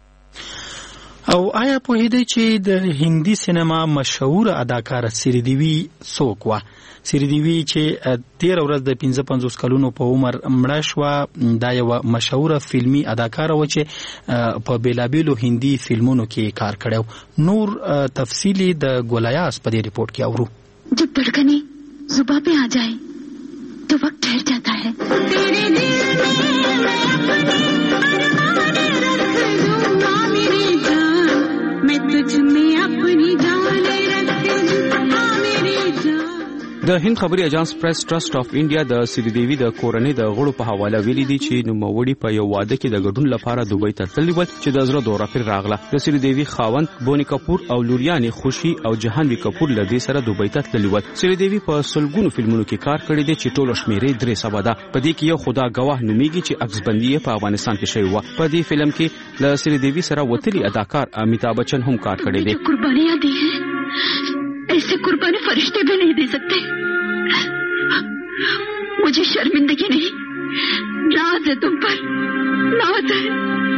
او آیا پوهیدئ چې د هندي سینما مشهور اداکار سریدیوی څوک و؟ سریدیوی چې 13 ورځ د 55 کلونو په عمر مړه شوه. دا یو مشهور فلمي اداکار و چې په بیلابیلو هندي فلمونو کې کار کړو. نور تفصیلی د ګولیاس په دې ریپورت کې اورو. जब धड़कनें जुबां पे आ जाए तो वक्त ठहर जाता है. तेरे दिल में मैं तुझ में अपनी जान रख दूं मेरी जान. د هند خبري اژانس پریس ټرست اف انډیا د سریدیوی د کورنۍ د غړو په حواله ویلي دي چې نوموړي په یو واده کې د ګډون لپاره دوبۍ ته تللي ول چې د زړه دوره پر راغله. د سریدیوی خاوند بونی کپور او لوریانې خوشي او جهانوی کپور له دې سره دوبۍ ته تللي ول. سریدیوی په سلګونو فلمونو کې کار کړی دی چې ټول شمیرې 300 ده. په دې کې یو خدا گواه نومیږي چې عکسبندي په افغانستان کې شوی و. په دې فلم کې له سریدیوی سره وتلی اداکار امیتابھ بچن هم کار کړی دی. قربانیاں دی ہیں ایسے قربانی فرشتے بھی نہیں دے سکتے. मुझे शर्मिंदगी नहीं, नाज है तुम पर, नाज है.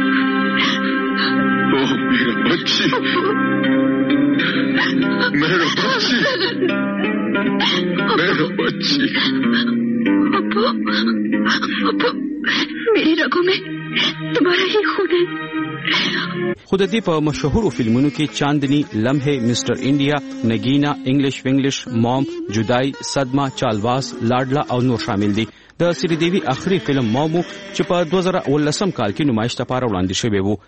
ओह मेरा बच्ची, मेरा बच्ची, मेरा बच्ची. अब्बू, अब्बू, मेरी रगों में तुम्हारा ही खून है. خود دې په مشهورو فلمونو کې چاندنی، لمحه، مستر انډیا، نگینا، انګلیش وینګلیش، مام، جدائی، صدمه، چالواز، لاډلا او نور شامل دي. د سریدیوی آخري فلم مامو چې په 2019 کال کې نمایش لپاره وړاندې شوی وو.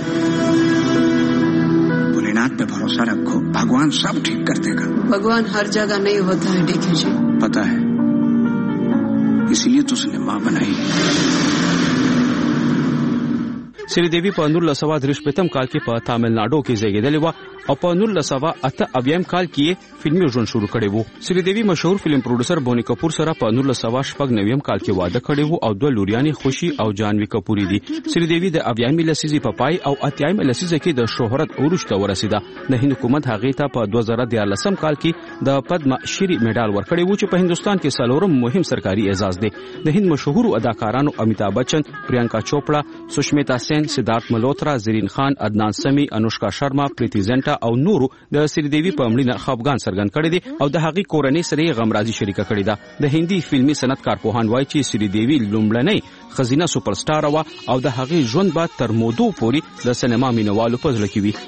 भोलेनाथ पे भरोसा रखो, भगवान सब ठीक कर देगा. भगवान हर जगह नहीं होता है डीके जी. पता है, इसलिए तो उसने माँ बनाई. سریدیوی په 1983 کال کې په تامل ناډو کې زیږیدلې و او په 1988 کال کې فلمي ژوند شروع کړی وو. سریدیوی مشهور فلم پروډوسر بونی کپور سره په 1999 کال کې واده کړی وو او دوه لوریانې خوشي او جانوي کپوري دي. سریدیوی د 80 لسیزې په پای او 80 لسیزې کې د شهرت اوج ته ورسیده. د هند حکومت هغه ته په 2013 کال کې د پدما شری میډال ورکړی وو چې په هندستان کې څلورم مهم سرکاري اعزاز دی. د هند مشهور اداکارانو امیتابھ بچن، پریانکا چوپڑا، سشمیتا سین، سدھارت ملہوترا، زرین خان، عدنان سمی، انوشکا شرما، پریتی زنټا او نورو د سریدیوی په مړینه خفګان څرګند کړی دي او د هغې کورنۍ سره غمرازي شریکه کړې ده. د هندي فلمي صنعت کارپوهان وایي چې سریدیوی لومړنۍ ښځینه سوپر سټار وه او د هغې ژوند به تر مودو پورې د سینما مینوالو په زړه کې وي.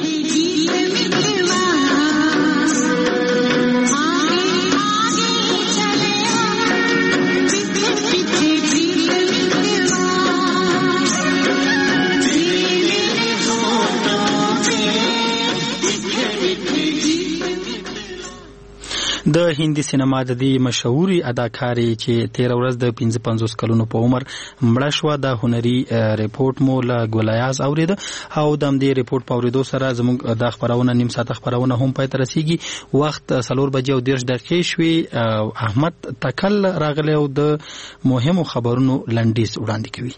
د هندي سینما د دې مشهوري اداکارې چې 13 ورځ د 55 کلونو په عمر مړه شوه، د هنري ریپورت مو له ګولیاز اورید او د دې ریپورت په اوریدو سره زموږ د خبرونه نیم ساعت خبرونه هم پای ته رسیږي. وخت 4:30 شوي. احمد تکل راغلی او د مهمو خبرونو لنډیز وړاندې کوي.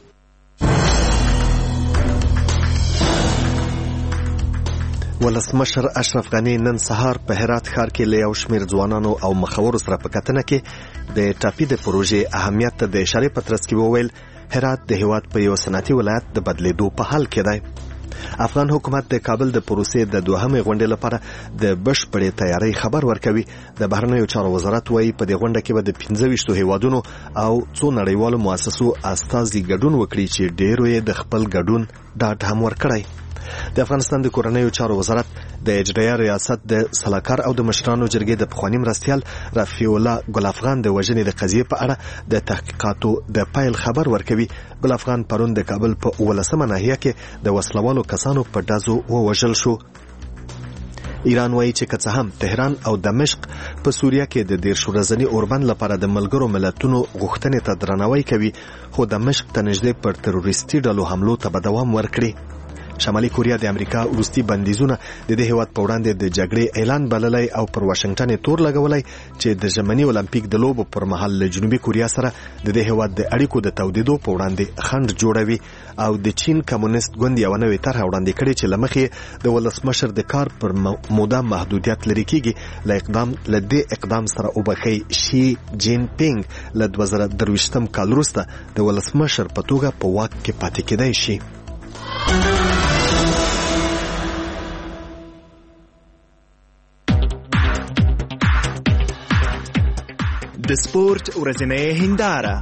ولسمشر اشرف غنی نن سهار په هرات ښار کې له یو شمېر ځوانانو او مخورو سره په کتنه کې د ټاپي د پروژې اهمیت ته د اشارې په ترڅ کې وویل هرات د هیواد په یو صنعتي ولایت د بدلیدو په حال کې دی. افغان حکومت د کابل د پروسې د دوهمې غونډې لپاره د بشپړې تیاری خبر ورکوي. د بهرنیو چارو وزارت وایي په دې غونډه کې به د 25 هیوادونو او څو نړیوالو مؤسسو استازي ګډون وکړي چې ډېرو یې د خپل ګډون ډاډ هم ورکړی. د افغانستان د کورنیو چارو وزارت د اجرایه ریاست د سلاکار او د مشرانو جرګې د پخواني مرستیال رفیع الله ګل افغان د وژنې د قضیې په اړه د تحقیقاتو د پیل خبر ورکوي. ګل افغان پرون د کابل په 18مه ناحیه کې د وسلوالو کسانو په ډزو ووژل شو. ایران وایي چې که څه هم تهران او دمشق په سوریه کې د 10 ورځني اوربند لپاره د ملګرو ملتونو غوښتنې ته درناوی کوي، خو دمشق ته نږدې پر تروریستي ډلو حملو ته به دوام ورکړي. شمالي کوریا د امریکا وروستي بندیزونه د دې هیواد په وړاندې د جګړې اعلان بللی او پر واشنگټن تور لګولی چې د ژمني اولمپیک د لوبو پر مهال له جنوبي کوریا سره د دې هیواد د اړیکو د تودېدو په وړاندې خنډ جوړوي او د چین کمونیست ګوند یوه نوې طرحه وړاندې کړې چې له مخې د ولسمشر د کار پر موده محدودیت لرې کیږي. له دې اقدام سره وبخي شي جین پینګ له 2023 کال وروسته د ولسمشر په توګه په واک کې پاتې کېدای شي. د سپورت ورځنۍ هنداره.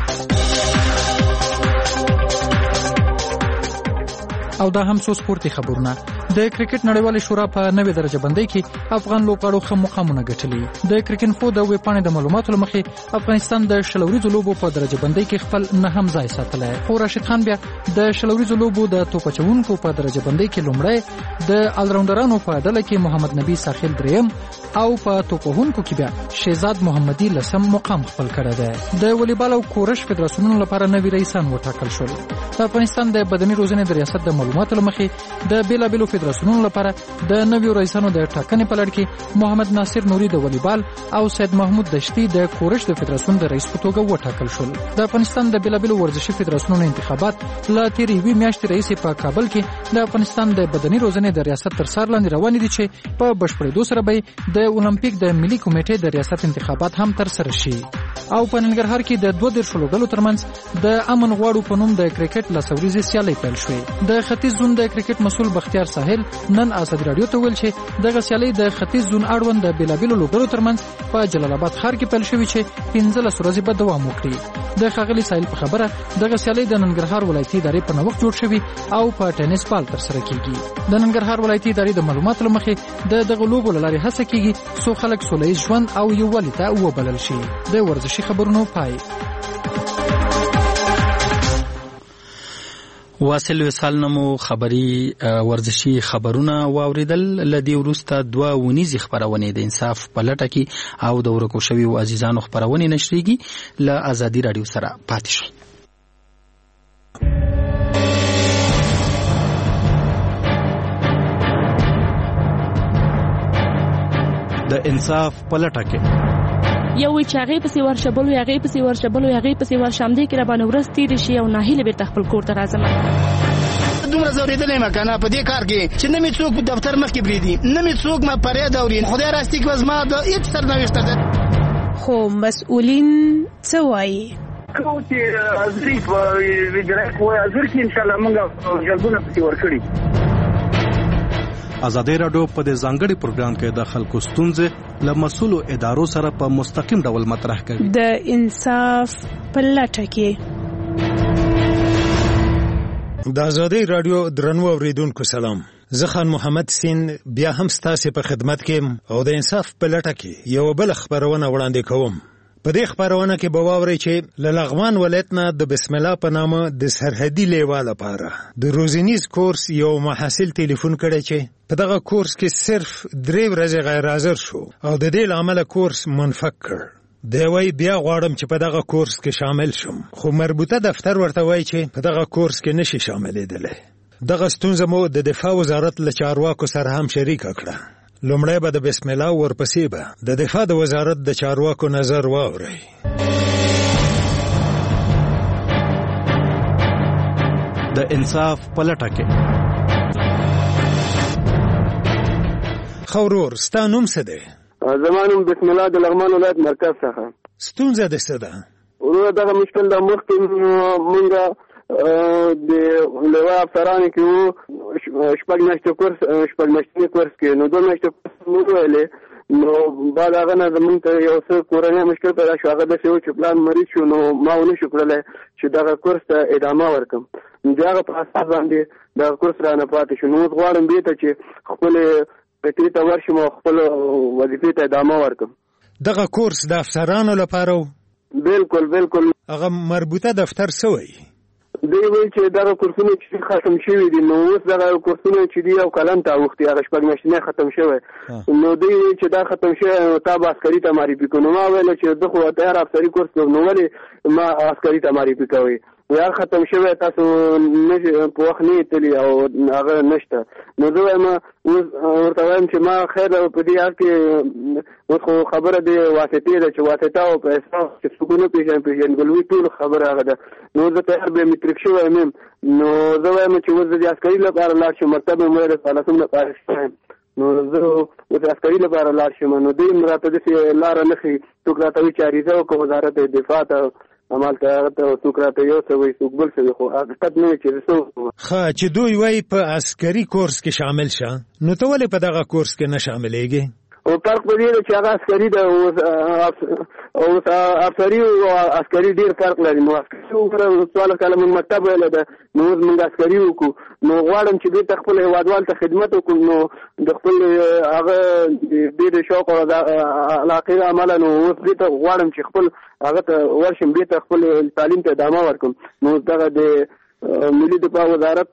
او دا هم څو سپورتي خبرونه. د کرکټ نړیوالې شورا په 9 درجه بندۍ کې افغان لوبغاړو ښه مقامونه ګټلي. د کرکټ فو د ویب پاڼې د معلوماتو لمخې افغانستان د شلوریزو لوبو په درجه بندۍ کې خپل 9م ځای ساتلی، خو راشد خان بیا د شلوریزو لوبو د توپچونکو په درجه بندۍ کې لومړی، د آلراونډرانو په ډله کې محمد نبی ساحل دریم او په توپوهونکو کې بیا شهزاد محمدي لسم مقام خپل کړی دی. د والیبال او کورش فدراسیونونو لپاره نوي رئیسان وټاکل شول. د افغانستان د بدني روزنې د ریاست د معلوماتو لمخې د بیلابیلو فدراسیونونو لپاره د نویو رئیسانو د ټاکنې په لړ کې محمد ناصر نوري د والیبال او سید محمود دشتي د کورش د فدراسیون د رئیس په توګه وټاکل شول. د افغانستان د بیلابیلو ورزشي فدراسیونونو انتخابات لا تیرې یوې میاشتې راهیسې په کابل کې د افغانستان د بدني روزنې د ریاست تر څار لاندې روانې دي چې په بشپړېدو سره به د اولمپیک د ملي کمیټې د ریاست انتخابات هم ترسره شي. او په ننګرهار کې د 22 ډلو ترمنځ د امن غواړو په نوم د کرکټ لاسوریزې سیالۍ پیل شوې. د ختیځ زون د کرکټ مسؤل بختیار ساحل نن ازادي رادیو ته ویل چې دغه سیالۍ د ختیځ زون اړوند د بیلابیلو لوبډلو ترمنځ په جلال آباد ښار کې پیل شوې چې 15 ورځې به دوام وکړي. د ښاغلي ساحل په خبره دغه سیالۍ د ننګرهار ولایتي ادارې په نوښت جوړ شوي او په ټینس بال ترسره کیږي. د ننګرهار ولایتي ادارې د معلوماتو له مخې د دغه لوبو له لارې هڅه کیږي څو خلک سوله ییز ژوند او یووالي ته وبلل شي. د ورزشي خبرونو پای. واصل وصال نمو خبري ورزشي خبرونه واوریدل. لدی وروسته 2 ونیزي خبرونه د انصاف په لټه کې او د ورکو شوی او عزیزانو خبرونه نشریږي. ل ازادي رادیو سره پاتې شئ. د انصاف په لټه کې یو چې هغه پسې ورشبلو هغه پسې ورشبلو هغه پسې ورشمدي کې را باندې ورستې شي او ناهیله به تخپل کور ته راځم. دومره زوریدلې مکانه په دې کار کې چې نه می څوک دفتر مخ کې بریدي نه می څوک ما پرې دورین خدای راستي کې وزما د هیڅ سرنوشت ده. خو مسؤلین څه وایي؟ کوم چې ازری په ویډرک وای ازر کې ان شاء الله موږ جلبونه پتی ورکړي. ازادي رادیو په دې ځانګړي پروګرام کې د خلکو ستونزې له مسؤلو ادارو سره په مستقیم ډول مطرح کوي. د انصاف په لټه کې. د ازادي رادیو درنو اوریدونکو سلام. زه خان محمد سین بیا هم ستاسو په خدمت کې او د انصاف په لټه کې یو بل خبرونه وړاندې کوم. په دې خبرونه کې به واورئ چې له لغمان ولایت نه د بسم الله په نامه د سرحدي لیوا لپاره د روزنیز کورس یو محصل ټلیفون کړی چې په دغه کورس کې صرف 3 ورځې غیر حاضر شو او د دې لامل کورس منفک کړ. دی وای بیا غواړم چې په دغه کورس کې شامل شم خو مربوطه دفتر ورته وای چې په دغه کورس کې نشي شاملېدلی. دغه ستونزه مو د دفاع وزارت له چارواکو سره هم شریکه کړه. لومړی به د بسم الله ورپسې به د دفاع د وزارت د چارواکو نظر واورئ. د انصاف په لټه کې. خورور ستا نوم څه دی؟ زمانم بسم الله د لغمان ولایت مرکز څخه. ستونزه د څه ده؟ ورو دغه مشکل د مخکې مونږ د لوا افسرانو کې وو شپږ میاشتې کورس کې نو 2 میاشتې موږ ویلې نو بعد هغه نه زمونږ ته یو څه کورنۍ مشکل پیدا شو. هغه داسې و چې پلان مریض شو نو ما ونه شو کولی چې دغه کورس ته ادامه ورکړم. د هغه په اساس باندې دغه کورس رانه پاتې شو. نو اوس غواړم بېرته چې خپلې پټري ته ورشم او خپل وظیفې ته ادامه ورکړم. دغه کورس د افسرانو لپاره و؟ بالکل. هغه مربوطه دفتر څه وایي؟ دوی وایي چې دغه کورسونه چې ختم شوي دي نو اوس دغه کورسونه چې دي یو کلن ته اوښتي هغه 6 میاشتې ختم شوی نو دوی وایي چې دا ختم شوی نو تا به عسکري ته معرفي کړو. نو ما ویل چې زه خو تیار افسري کورس کوم نو ولې ما عسکري ته معرفي کوئ؟ یا ختم شوی تاسو په وخت نه تللی او هغه نشته. نو زه وایم ورته وایم چې ما خیر په دې حال کې اوس خو خبره د واسطې ده چې واسطه او پیسه چې څوک نه پېژنګلوي ټول خبره هغه ده. نو زه تیار به میټریک شوی یم نو زه وایم چې اوس د عسکري لپاره لاړ شم مکتب مې د ثالثم لپاره شوم نو زه اوس عسکري لپاره لاړ شم. نو دوی راته داسې لاره نه ښیي څوک راته وایي چې عریضه وکړه وزارت دفاع ته عمل ته څوک راته یو څه وایي څوک بل څه وایي خو حقیقت نه وي چې څه وکړو. ښه چې دوی وایي په عسکري کورس کې شامل شه نو ته ولې په دغه کورس کې نه شاملېږې؟ او فرق په دې ده چې هغه عسکري ده اوس افسري او عسکري ډېر فرق لري. نو عسکري وکړه 14 کاله موږ مکتب ویلی ده نو اوس موږ عسکري وکړو نو غواړم چې دوی ته خپل هېوادوال ته خدمت وکړو نو د خپل هغه ډېر شوق او علاقې له امله نو اوس دې ته غواړم چې خپل هغه ته ورشم بېرته خپل تعلیم ته ادامه ورکړم. نو دغه د ملي دفاع وزارت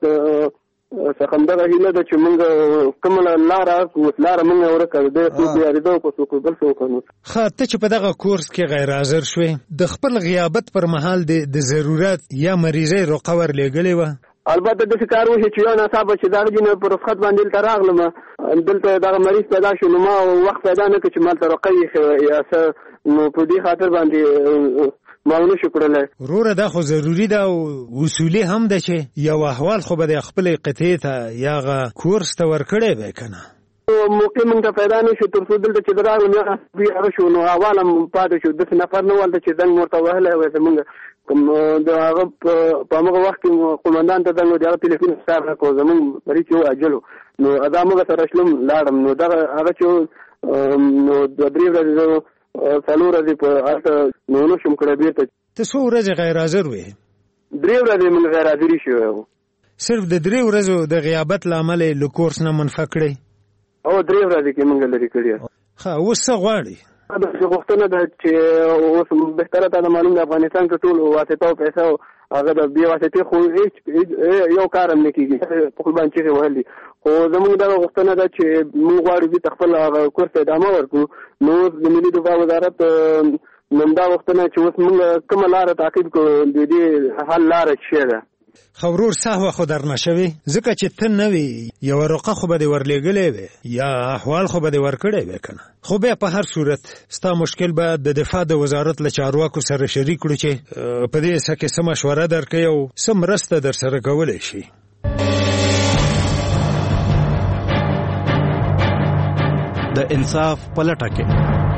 څخه همدغه هیله ده چې موږ کومه لاره موږ ورکړو د څوک یاریده او څوک بل څه وکړو. ښه ته چې په دغه کورس کې غیر حاضر شوې د خپل غیابت پر مهال د ضرورت یا مریضۍ رقه ورلېږلې وه؟ البته داسې کار وشي چې یو ناڅاپه چې دغه جینه په رخصت باندې دلته راغلم دلته دغه مریض پیدا شو نو ما وخت پیدا نه کړ چې مالته رقه ایښې یا څه نو په دې خاطر باندې ما ونه شو کړلی. وروره دا خو ضروري ده او اصولي هم ده چې یو احوال خو به د خپلې قطعې ته یا هغه کورس ته ورکړی به که نه؟ موقع موږ ته پیدا نه شو تر څو دلته چې راغلم هغه شو نو احوال هم پاتې شو داسې نفر نه ولته چې زنګ ورته وهلی وی زمونږ د هغه په همغه وخت کې قومندان ته زنګ د هغه تلیفون صاحب نه کړو زمونږ مریض چې و اجل نو دا موږ سره شلم لاړم نو دغه هغه چې نو 3 ورځې 4 ورځې په هلته نو نه شم کړی بېرته. ته څو ورځې غیر حاضر وې؟ 3 ورځې موږ غیر حاضري شوی وو. صرف د 3 ورځو د غیابت له امله له کورس نه منفک کړی؟ او 3 ورځې کې موږ لرې کړي. ښه اوس څه غواړې؟ دا غوښتنه ده چې اوس بهتره ته معلوم د افغانستان کې ټول واسطه او پیسه هغه د بې واسطې خو یو کار هم نه کېږي په خپل باندې چیغې وهل دي خو زموږ دغه غوښتنه ده چې موږ غواړو دې ته خپل هغه کورس ته ادامه ورکړو. نو اوس د ملي دفاع وزارت نن دا غوښتنه چې اوس موږ کومه لاره تعقیب کړو د دې حل لاره څه ده؟ خورور سهوه خو درنه شوي ځکه چې ته نه وي یو رقه خو به دې ورلېږلې وي یا احوال خو به دې ورکړی وي کنه خو بیا په هر صورت ستا مشکل به د دفاع د وزارت له چارواکو سره شریک کړو چې په دې څه کې څه مشوره درکوي او څه مرسته در سره کولی شي. د انصاف پلټه کې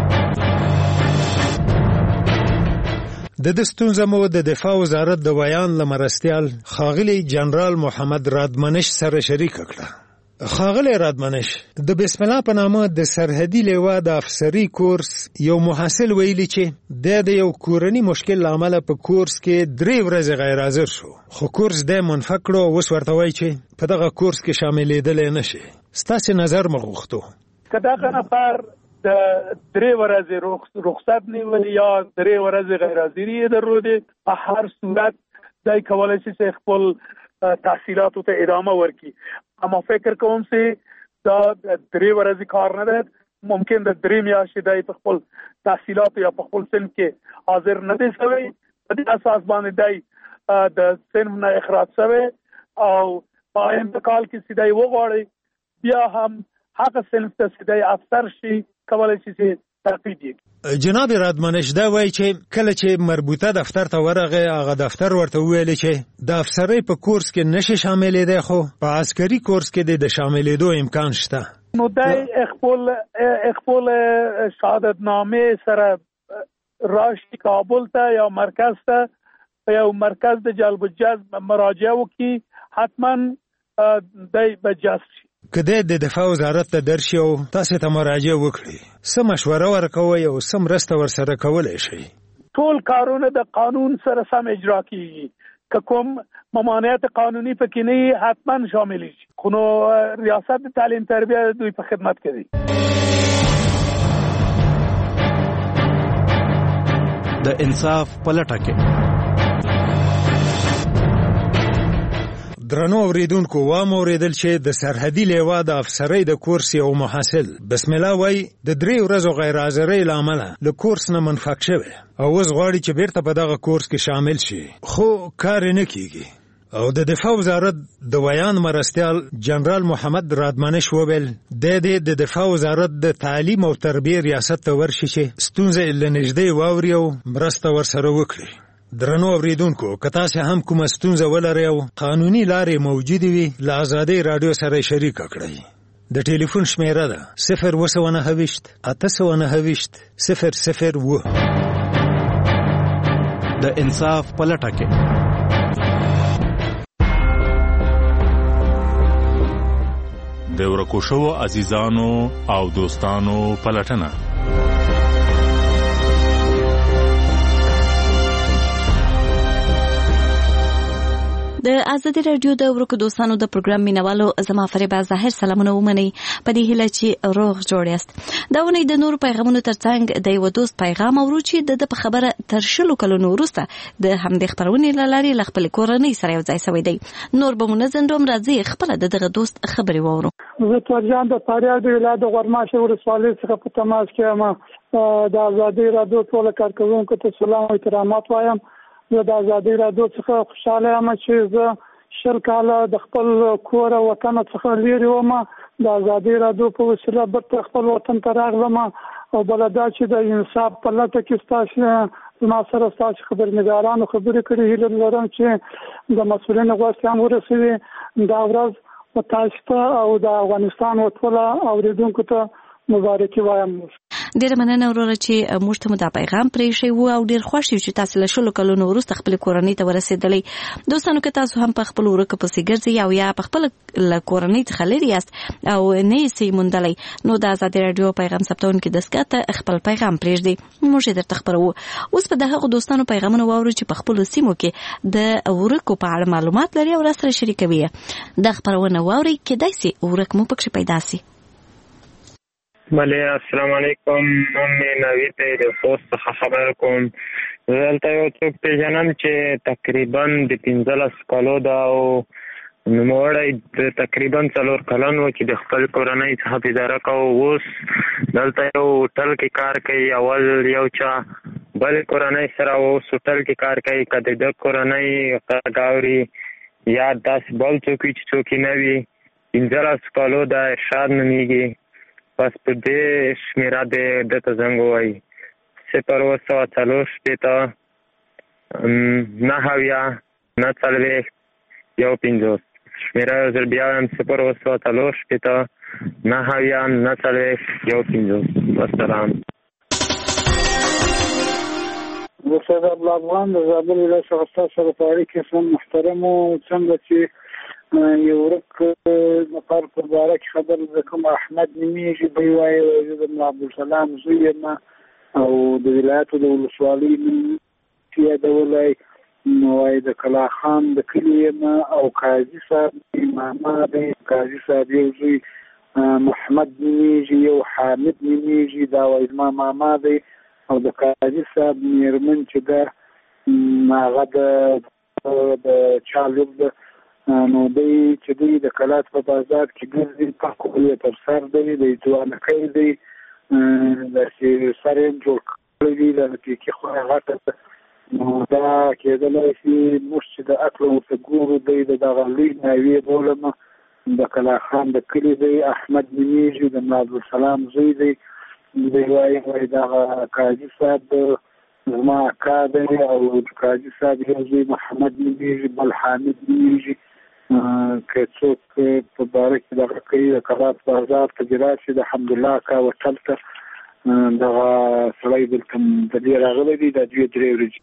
د ستونزه مو د دفاع وزارت د ویان لمرستیال خاغلی جنرال محمد رادمنش سره شریک کړه. خاغلی رادمنش د بسم الله په نامه د سرحدي لیوا د افسری کورس یو محصل ویلي چې د یو کورنی مشکل لامل په کورس کې 3 ورځې غیر حاضر شو خو کورس د منفک کړو اوس ورته وایي چې په دغه کورس کې شاملېدل نه شي. ستاسو نظر مغوښتو کدا نفر د 3 ورځې رخصت نیولې یا 3 ورځې غیر حاضری درلوده په هر صورت دای کولای شي چې خپل تحصیلاتو ته ادامه ورکړي. اما فکر کوم چې دا 3 ورځې کار نه ده ممکن د 3 میاشتې دای په خپل تحصیلات یا په خپل سن کې حاضر نه دي شوی په دې اساس باندې دای د سن نه اخراج شوی او په انتقال کې سیدای وغواړي بیا هم هغه سنف ته سیدای افسر شي کولای شي چې ترقی دی. جناب رادمنش دا وایي چې کله چې مربوطه دفتر ته ورغی هغه دفتر ورته ویل چې د افسرۍ په کورس کې نشي شاملېدی خو په عسکري کورس کې د شاملېدو امکان شته. نو دای خپل شهادتنامه سره راشي کابل ته یا مرکز ته یا مرکز د جلب الجذب مراجعه وکړي حتما دای بجاست شي. کله د دفاع وزارت ته درشي او تاسو ته مراجعه وکړي څه مشوره ورکوي او څه مرسته ورسره کولای شي. ټول کارونه د قانون سره سم اجرا کیږي که کوم ممانعت قانوني پکې نه حتما شامل شي خو نو ریاست تعلیم تربیه دوی په خدمت کې دي. د انصاف پلټه کې درنو اوریدونکو وام اوریدل چې د سرحدي لیوا د افسرۍ د کورس یو محصل بسم الله وای د 3 ورځو غیر حاضرۍ لامل له کورس نه منفک شوی او اوس غواړي چې بیرته په دغه کورس کې شامل شي خو کار نه کیږي او د دفاع وزارت د ویان مرستیال جنرال محمد رادمنش وویل د دفاع وزارت د تعلیم او تربیه ریاست ته ورشي چې ستونزه لنږدې واوري او مرسته ورسره وکړي. درنو اوریدونکو که تاسو هم کومه ستونزه ولرئ او قانوني لارې موجودې وي له آزادۍ رادیو سره شریک کړئ. د ټلیفون شمیره ده 029 829 001. د انصاف پلټه کې د ورکو شوو عزیزانو او دوستانو پلټنه. د ازادي رادیو د ورکو دوستانو د پروګرام مینوالو زما فریبه ظاهر سلامونه ومني په دې هیله چې روغ جوړ یاست. دا ونې د نور پیغامونو ترڅنګ د یو دوست پیغام اورو چې د په خبره تر شلو کلونو وروسته د همدې خبرونې له لارې له خپل کورنۍ سره یو ځای شوی دی. نور به منځندوم راځي خپل دغه دوست خبرې وورو. زه تورجان د فاریاب ولایت د غورماشه ولسوالۍ څخه په تماس کې یم. د ازادي رادیو ټول کارکونکو ته سلام او احترامات وایم. زه د ازادي رادیو څخه خوشاله یم چې زه 20 کاله د خپل کور او وطن څخه لرې وم. د ازادي رادیو په وسیله بیرته خپل وطن ته راغلم او بلدا چې د انصاف په لټه کې ستاسو ما سره تاسو خبرنګارانو خبرې کړې هیله لرم چې د مسؤلینو غوښتنې هم ورسوي. دا ورځ تاسو ته او د افغانستان ټول اوریدونکو ته مبارکي وایم. ډیره مننه وروره چې موږ ته دا پیغام پرېښی و او ډیر خوښ یو چې تاسو له شلو کلونو وروسته خپل کورنۍ ته ورسېدلې. دوستانو که تاسو هم په خپل ورکه پسې ګرځئ او یا په خپل کورنۍ څخه لرې یاست او نه یې موندلی نو د ازادي رادیو پیغام ثبتونکي دستګاه ته خپل پیغام پرېږدئ موږ یې درته خپروو. اوس په دغه دوستانو پیغامونه واورو چې په خپلو سیمو کې د ورکو په اړه معلومات لري او راسره شریکوي. دا خپرونه واورئ کیدای شي ورک مو پکښې پیدا شي. بله السلام علیکم. مې نوید د خوست څخه خبر کوم. دلته یو څوک پیژنم چې تقریبا د 15 کالو ده او نوموړی تقریبا 4 کلن و چې د خپل کورنۍ څخه اداره کوي. اوس دلته یو هوټل کې کار کوي. اول یو چا بل کورنۍ سره اوس هوټل کې کار کوي. که د کورنۍ غږ اوري یا داسې بل څوک وي چې څوک یې نه وي 15 کالو د ارشاد نومیږي. بس په دې شمېره دې دته زنګ ووایي 0 9 9 40 شمېره زر بیا هم 0 9 9 والسلام. سید افغان د زابل ولایت څخه ستاسو سره په اړیکه کې محترم او څنګه چې یو ورک نفر په باره کې خبر د کوم احمد نومیږي دی وایي د عبدالسلام زوی یم او د ولایت د ولسوالۍ چې یادولی نو وایي د کلا خان د کلي یم او قاضي صاحب ماما دی قاضي صاحب یو زوی محمد نومیږي یو حامد نومیږي دا وایي زما ماما دی او د قاضي صاحب میرمن چې ده هغه د چا لور ده نو دی چې دوی د کلات په بازار کې ګرځي پاکو یې پر سر دی د ځوانکۍ دی داسې سر یې جوړ کړی دی د پیکې خوره غټه نو دا کېدلی شي موږ چې د عقل ورته ګورو دی د دغه لوی ناوې بولمه د کلا خان د کلي دی احمد نومیږي د ملا عبدالسلام زوی دی دی وایي دغه قاضي صاحب زما اکا دی او قاضي صاحب یو زوی محمد نومیږي بل حامد نومیږي که څوک په باره کې دغه کوي د کلات بازار ته دې راشي د حمدالله اکا وطن ته دغه سړی دلته د دې راغلی دی دا 2-3 ورځې.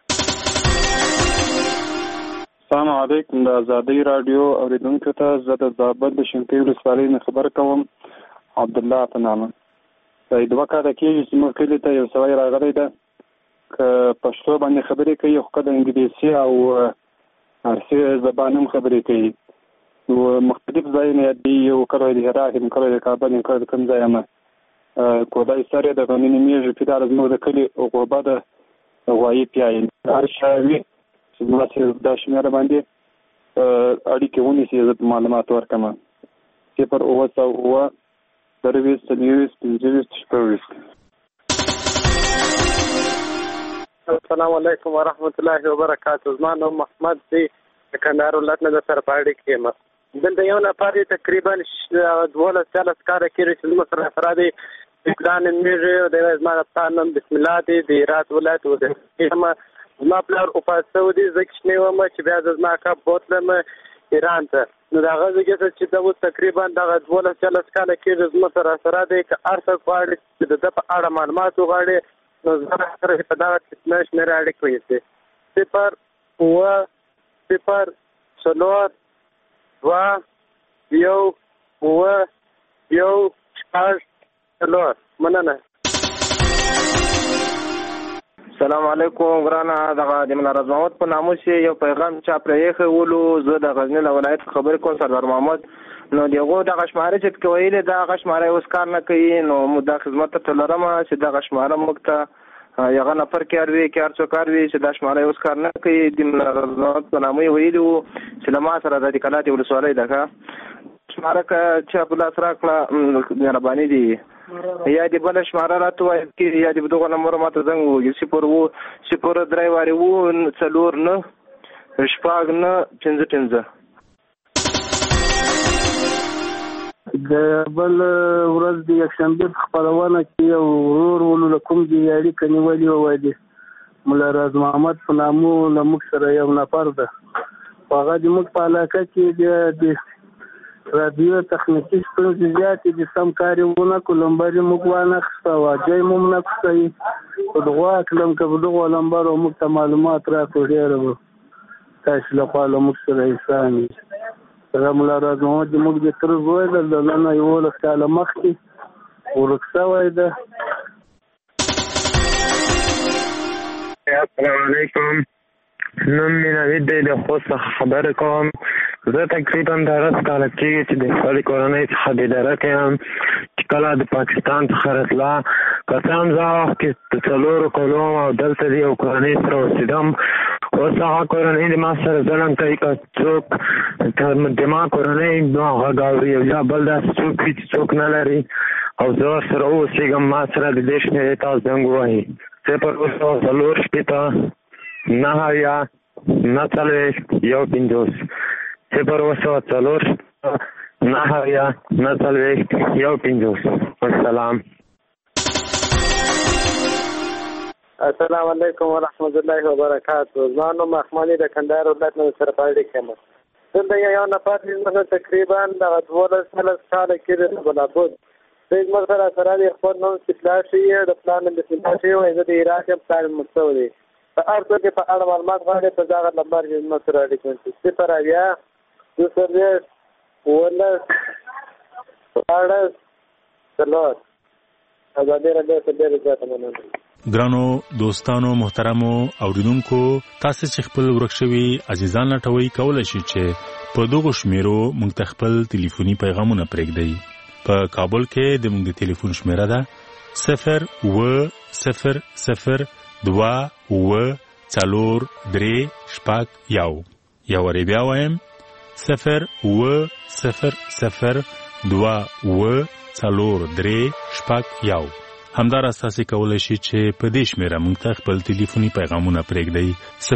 السلام علیکم د ازادۍ راډیو اورېدونکو ته زه د زابل د شینکۍ ولسوالۍ نه خبر کوم عبدالله په نامه. دا 2 کاله کېږي چې موږ کلي ته یو سړی راغلی ده که پښتو باندې خبرې کوي خو که د انګلیسي او فارسي زبان هم خبرې کوي نو مختلف ځایونه یادوي یو کله د هرات یم کله د کابل یم کله د کوم ځای یم کودای سر یې د غني نومیږي پیدار زموږ د کلي غوبه ده غوایي پیایي هر شاوي چې داسې دا شمېره باندې اړیکې ونیسي زه معلومات ورکړم 0 السلام علیکم ورحمت الله وبرکاته. زما نوم محمد دی د کندهار ولایت نه در سره په اړیکه کې یم. دلته یو نفر تقریبا 12 کاله کېږي چې زموږ سره افراد دی پلان نومیږي د زما پلان نوم بسم الله دی د هرات ولایت زما پلار وفات شوی دی زه کوچنی وم چې بیا زما اکا بوتلم ایران ته نو د هغه ځای چې دا اوس تقریبا دغه 12 کاله کېږي زموږ سره دی که هر څوک غواړي چې د ده په اړه معلومات وغواړي نو زما سره په دغه شمېره اړیکه ونیسي 0 مننه. السلام علیکم ورانه دغه د منار محمد په نامه یو پیغام چا پرې ولو زه د غزنی ولایت خبرې کوم سردار محمد نو دغه د غشماره چې کویل د غشماره اوس کار نه کوي نو د خدمت ته لرم چې د غشماره مکته یغه نفر کاروي کار څو کاروي چې د غشماره اوس کار نه کوي د منار محمد په نامه ویلو چې لما سره د کلات ولسوالۍ دغه شماره چې په لاس راکړه مهرباني دي یا دی بل شماره راته وایي چې یا دی دغه نمبر ماته زنګ وږي 0 3 واري وو 4 نه شپږ نه 5 د بل ورځ د یکشنبه خبرونه کې یو ورور ولول کوم دی اړیکه نیولې وای دی مولا راز محمد په نامو لمک سره یو نفر ده هغه د موږ په علاقه کې د رادیو تخنیکی ستونزې زیاتې دي سم کار یې ونه کړو لمبر یې موږ وانخیسته واجه یې مو نه کړی په دغو اکلم که په دغو لمبرو موږ ته معلومات راکړو ډېره به تاسو لخوا له موږ سره احسان وي هغه ملا راز محمد د موږ د تر زوی ده د نن 11 کاله مخکې ورک شوی ده. السلام علیکم نوم مې نوید دی د خوست څخه خبرې کوم زه تقریبا 10 کاله کېږي چې د خپلې کورنۍ څخه بېداره یم چې کله د پاکستان څخه راتله که څه هم زه هغه وخت کې د 4 کالو وم او دلته د یو کورنۍ سره اوسېدم اوس هغه کورنۍ د ما سره ظلم کوي که څوک د ما کورنۍ غږ اوري او یا بل داسې څوک وي چې څوک نه لري او زه ورسره اوسېږم ما سره د دې شمېرې ته زنګ ووهي 0 9 9 1 50 0 9 والسلام. السلام علیکم ورحمت الله وبرکاته. زما نوم احمدی د کندهار ولایت نه سره پاتې کېم. دلته یو نفر چې تقریبا د 12 کال کې د بلابود د مصر سره د خپل نوم استفلاشي د پلان د استفلاشي او د عراق په پلان مستوي په ارته کې په اړه معلومات غواړي په ځای نمبر د مصر اړیکې 0 یا 2 ولا سلام. ازادي راډیو ته ډېر زیات مننه. ګرانو دوستانو محترمو اوریدونکو، تاسو چې خپل ورکشوي عزیزان لټوي کولای شئ چې په دغه شمیرو موږ ته خپل ټلیفوني پیغامونه پرېږدئ. په کابل کې د موږ د ټلیفون شمیره ده 08004 یا ور بیا وایم 08004 همدار اساسي کولای شي چې په دې شمیره موږ ته خپل ټلیفوني پیغامونه پرېږدئ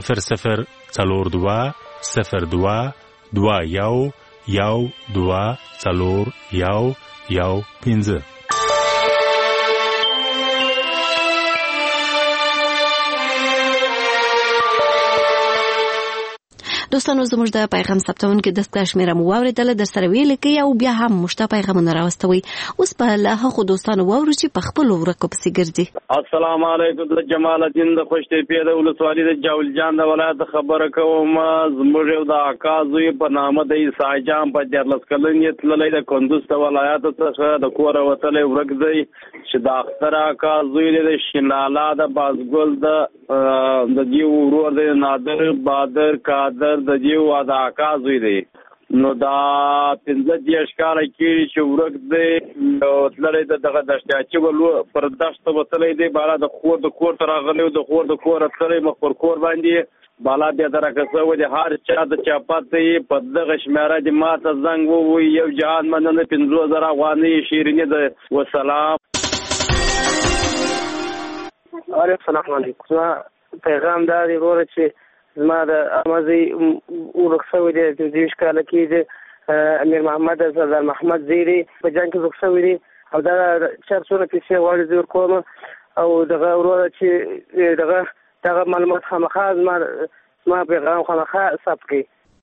00221 دوستانو زموږ د پیغام ثبتونکو دستګاه شمیره مو واوریدله، در سره ویل کې او بیا هم مشته پیغامونه راوستوي. اوس په له هغو دوستانو واورو چې په خپل ورکو پسې ګرځي. السلام علیکم. د جمال الدین د خوشتېپې د ولسوالۍ د جاول جان د ولایت خبره کوم. زموږ یو د اکازوی په نامه د عیسی جان په 14 کلنې تللی د کندوز د ولایت څخه د کور وتلی ورک دی چې د اختر اکازوی د شینالا د بازګل د دیو ورور د نادر بادر قادر د دیو د اکازوی دی. نو دا 15 کال کې چې ورک دی تللی دغه دشتاچې ولو پر دشت وتلی دی بالا د کور تر غلی د کور تللی مخ پر کور باندې بالا بیا درکسه و د هر چا د چاپاتې په دغه شمیره د ماته زنګ ووي یو جهان مننه 15000 افغانۍ شیرینې ده. وسلام. السلام علیکم. پیغام دا دی ورور چې زما د امازي ورخصوي د 20 کال کې د امیر محمد سردار محمد زیری په جنگ کې ورخصوي دي او دا 400 پیسې وړي زور کوم او دغه ورور چې دغه معلومات خامخا زما پیغام خامخا ثبت کړي.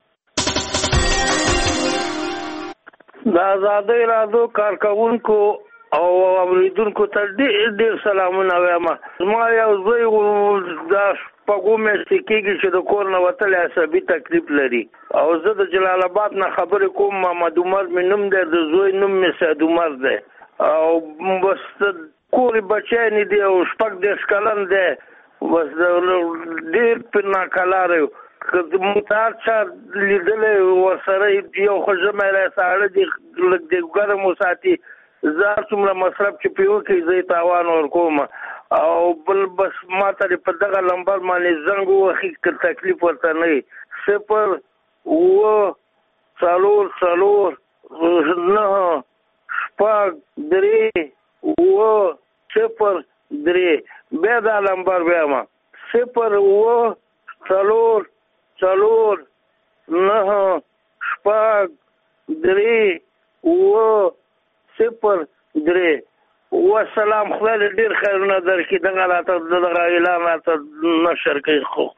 د آزادۍ راډیو کارکونکو او اوریدونکو ته ډېر سلامونه وایم. زما یو زوی د پګو مې کېږي چې د کور نه وتلی عصبي تکلیف لري او زه د جلال آباد نه خبرې کوم. محمد عمر مې نوم دی، د زوی نوم مې سید عمر دی او بس کور بچی نه دی او 14 کلن دی. بس ډېر په ناکلاره یو که متار چا لیدلی ورسره یو خو ژمی دی ساړه دی لږ د ګرم وساتي زه څومره مصرف چې پې وکړي زه یې تاوان ورکوم او بل بس ما ته په دغه لمبر باندې زنګ ووهي که تکلیف ورته نه وي 0 بیا دا لمبر بیا ما 0 والسلام. خدای دې ډېر خیرونه درکړي. دغه راته دغه اعلان راته نشر کوي. خو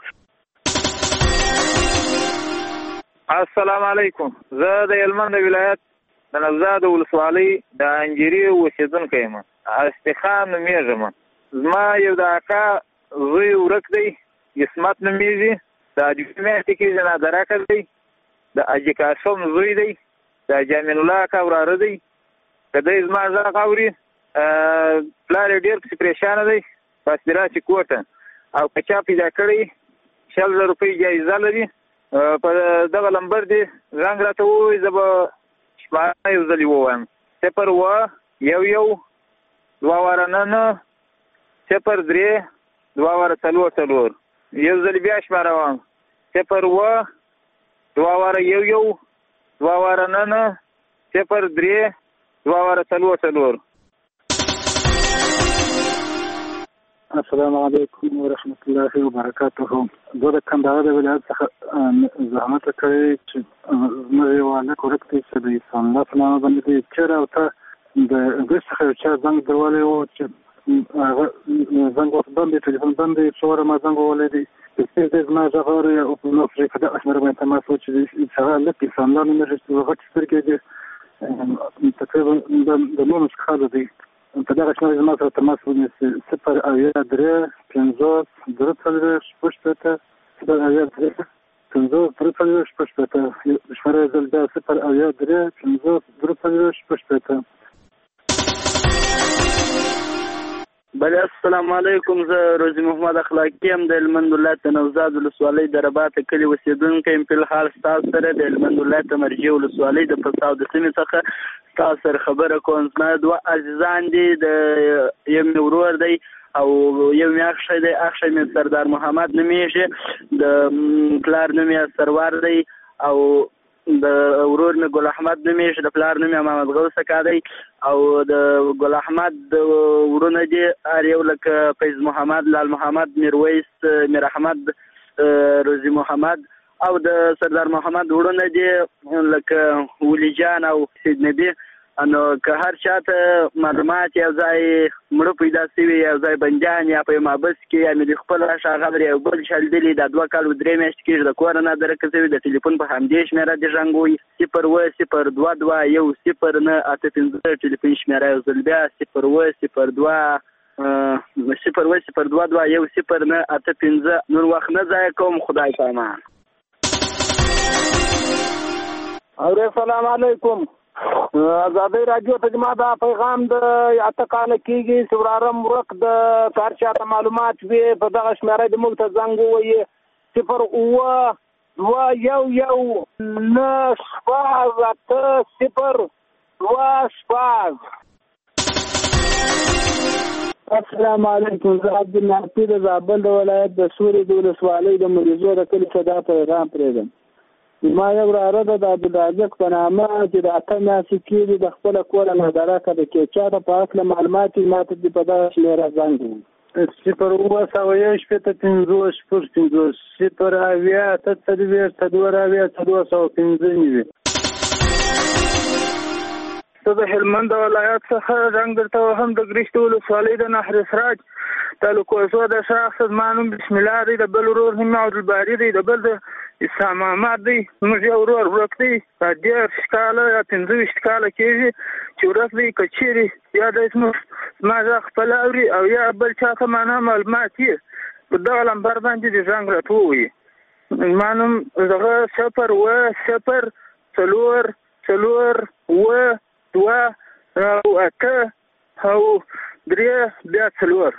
السلام علیکم. زه د هلمند ولایت د نوزاد ولسوالۍ د انجیري اوسېدونکی یم. استخان نومېږم. زما یو د اکا زوی ورک دی، عصمت نومېږي، د اجوبې میاشتې کې جنازه راکړ دی، د اجي قاسم زوی دی، د جمیل الله اکا وراره دی. که دی زما غږ اوري پلار یې ډېر پسې پریشانه دی بس د راشي کور ته او که چا پیدا کړی 100,000 روپۍ جایزه لري په دغه لمبر دی زنګ راته ووایي زه به شماره یو ځلې ووایم 0 2 یو ځلې بیا شماره وایم 0 2 3 السلام علیکم ورحمت الله وبرکاته. زه د کندهار ولایت څخه زحمت کړی چې زموږ یو هلک ورک دی چې د اسلام الله په نامه باندې دی چېرې او ته د انګلیس څخه یو چا زنګ دروالی و چې هغه زنګ ورته بند دی، ټلیفون بند دی، څو واره ما زنګ ووهلی دی، دی زما غږ اوري او په دغه شمېره باندې تماس و چې هغه هلک اسلام الله نومېږي چې غټې سترګې دي، تقریبا د 19 کاله دی. په دغه شمېره زما سره تماس ونیسي 083 شمېره زل بیا 083 بله السلام علیکم. زه روزي محمد اخلاقی یم د هلمند ولایت د نوزاد ولسوالۍ د رباط کلي اوسېدونکی یم. فلحال ستاسو سره د هلمند ولایت د مرجع ولسوالۍ د فساو د سیمې څخه ستاسو سره خبره کوم. زما دوه عزیزان دي، د یو مې ورور دی او یو مې اخښی دی. اخښی مې سردار محمد نومیږي، د پلار نوم یې سرور دی او د ورور مې ګل احمد نومیږي، د پلار نوم یې محمد غوث اکا دی او د ګل احمد ورونه دي هر یو لکه فیض محمد، لال محمد، میرویس، میر احمد، روزي محمد او د سردار محمد ورونه دي لکه ولی جان او سید نبی. نو که هر چاته معلومات یو ځای مړه پیدا شوي، یو ځای بندیان یا په محبس کې یا مې د خپل شاغبر یو بل شلدلي د 2 کال و 3 میاشتې کېږي د کور نه درکه شوي، د ټلیفون په همدې شمېره د ژغنګوي 02022109815 ټلیفون شمېره یو ځل بیا 02022109815. نور وخت نه ضایع کوم، خدای په امان. السلام علیکم. ازادي رادیو ته زما دا پیغام د اته کاله کېږي چې وراره ورک د هر چاته معلومات وي په دغه شمېره د موږ ته زنګ ووایي 01198 السلام علیکم. زه عبدالنافي د زابل د ولایت د سوري د ولسوالۍ د مریضو د کلي څخه دا پیغام پرېږدم. ما یو وراره د عبدالرازق په نامه چې د 8 میاشتې کېږي د خپله کوره نادرکه د کې چاته په هکله معلومات یې ما ته دې په دغه شمېره زنګ ووایي 01950 زه د هلمند ولایت څخه زنګ درته وهم د ګرشتو ولسوالۍ د نهر سراج تعلق وسو د شخص زمانوم بسم الله دی، د بل ورور هم عبدالباري دی، د بل د اسلام احمد دی. زموږ یو ورور ورک دی په 10 کاله یا 15 کاله کېږي چې ورک دی. که چېرې یا د زما غږ خپل اوري او یا بل چا ته معنا معلومات یې په دغه لمبر باندې د زنګ راته ووایي. زما نوم دغه 00402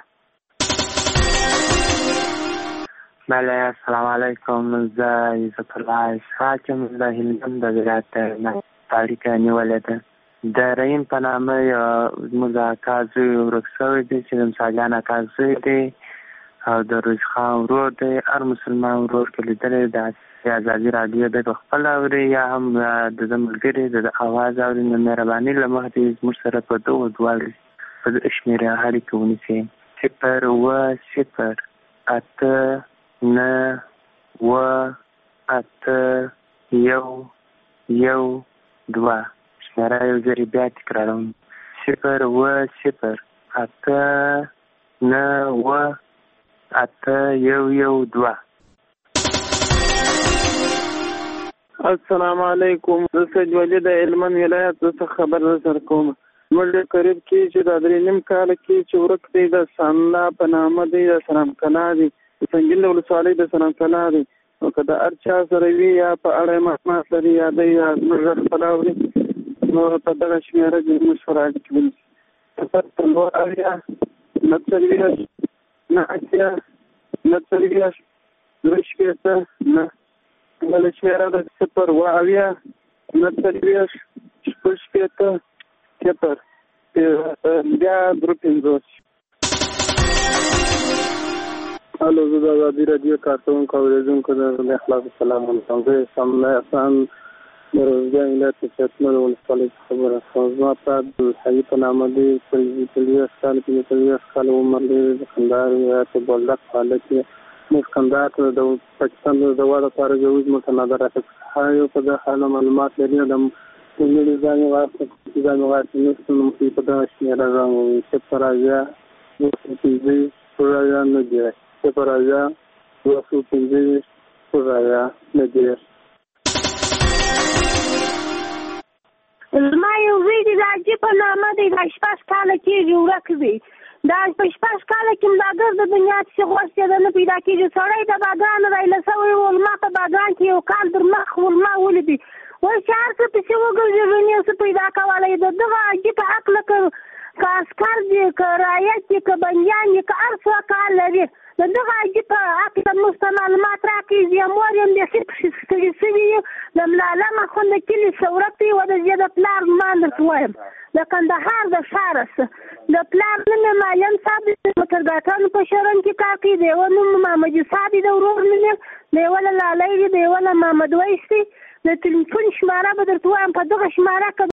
بله السلام علیکم. زه عزت الله اسحاق یم د هلمند د ولایت نه اړیکه نیولې ده. د رحیم په نامه زموږ اکا زوی ورک شوی دی چې د مساجان اکا زوی دی او د روز خان ورور دی. هر مسلمان ورور که لیدلی د ازادي راډیو دی په خپل اوري یا هم د ده ملګري د اواز اوري، نو مهرباني له مخې دې زموږ سره په دغو دواړو په شمېره اړیکه ونیسئ 020891812 شمېره یو ځرې بیا تکراروم 020891812. السلام علیکم. زه سید ولی د هلمند ولایت څخه خبر سره کوم. موږ قریب کې چې د 3 کال کې چې ورک دی د سامنا په نامه دی د سلام کلا دی د سنگیل ولسوالۍ د سلام کلا دی. نو که د هر چا سره وي یا په اړه معلومات لري یا دی یا موږ خپل اوري نو په دغه شمېره کې موږ سره اړیکې ونیسئ 0908918 بل شمېره د 0208918 بیا ګروپ 50. الو زه د ازادي راډیو کارکوونکو اورېدونکو د اخلاق سلام علیکم. زه سامنا احسان د روزګان ولایت د چتمل ولسوالۍ خبره کوم. زما پلار حبیب په نامه دی، 40 کال کې 40 کال عمر لري، د کندهار ولایت بولدک فعالیت کې. موږ کندهار ته د پاکستان د دوا لپاره جوړ متناظر راځي. یو په دغه حاله معلومات لري د موږ ځان واخلي نو په دغه شمیره راغلو چې پرایا د پرایا نه دی چې پرایا د پرایا نه دی. زما یو زوی دی د حاجي په نامه دی، د 16 کاله کېږي ورک دی. دا په 16 کاله کې مداګر د دنیا چې غوښتې ده نه پیدا کېږي. سړی د باګان رایله سوی و، ما په باګان کې یو کال در مخ ولما ولیدي، وایي چې هر څه پسې وګرځېږي یو څه پیدا کولی. د دغه حاجي په هکله که عسکر دي، که رعیت دي، که بندیان دي، که هر څه کار لري، د دغه حاجي په هکله موږ ته معلومات راکړي. زه مور یم داسې پسې ستړي سوي یو. د ملالم اخوند د کلي شورت دی، و د زه د پلار مان درته وایم د کندهار د ښاره د پلار نوم یې مالیم صاحب دی، د موټرګاټانو په شرن کې کار کوي. د یوه نوم محمدي صاحب دی، د ورور نوم یې، د یوه له لالی دی، د یوه له محمد ویس دی. د تلیفون شماره به درته وایم، په دغه شماره که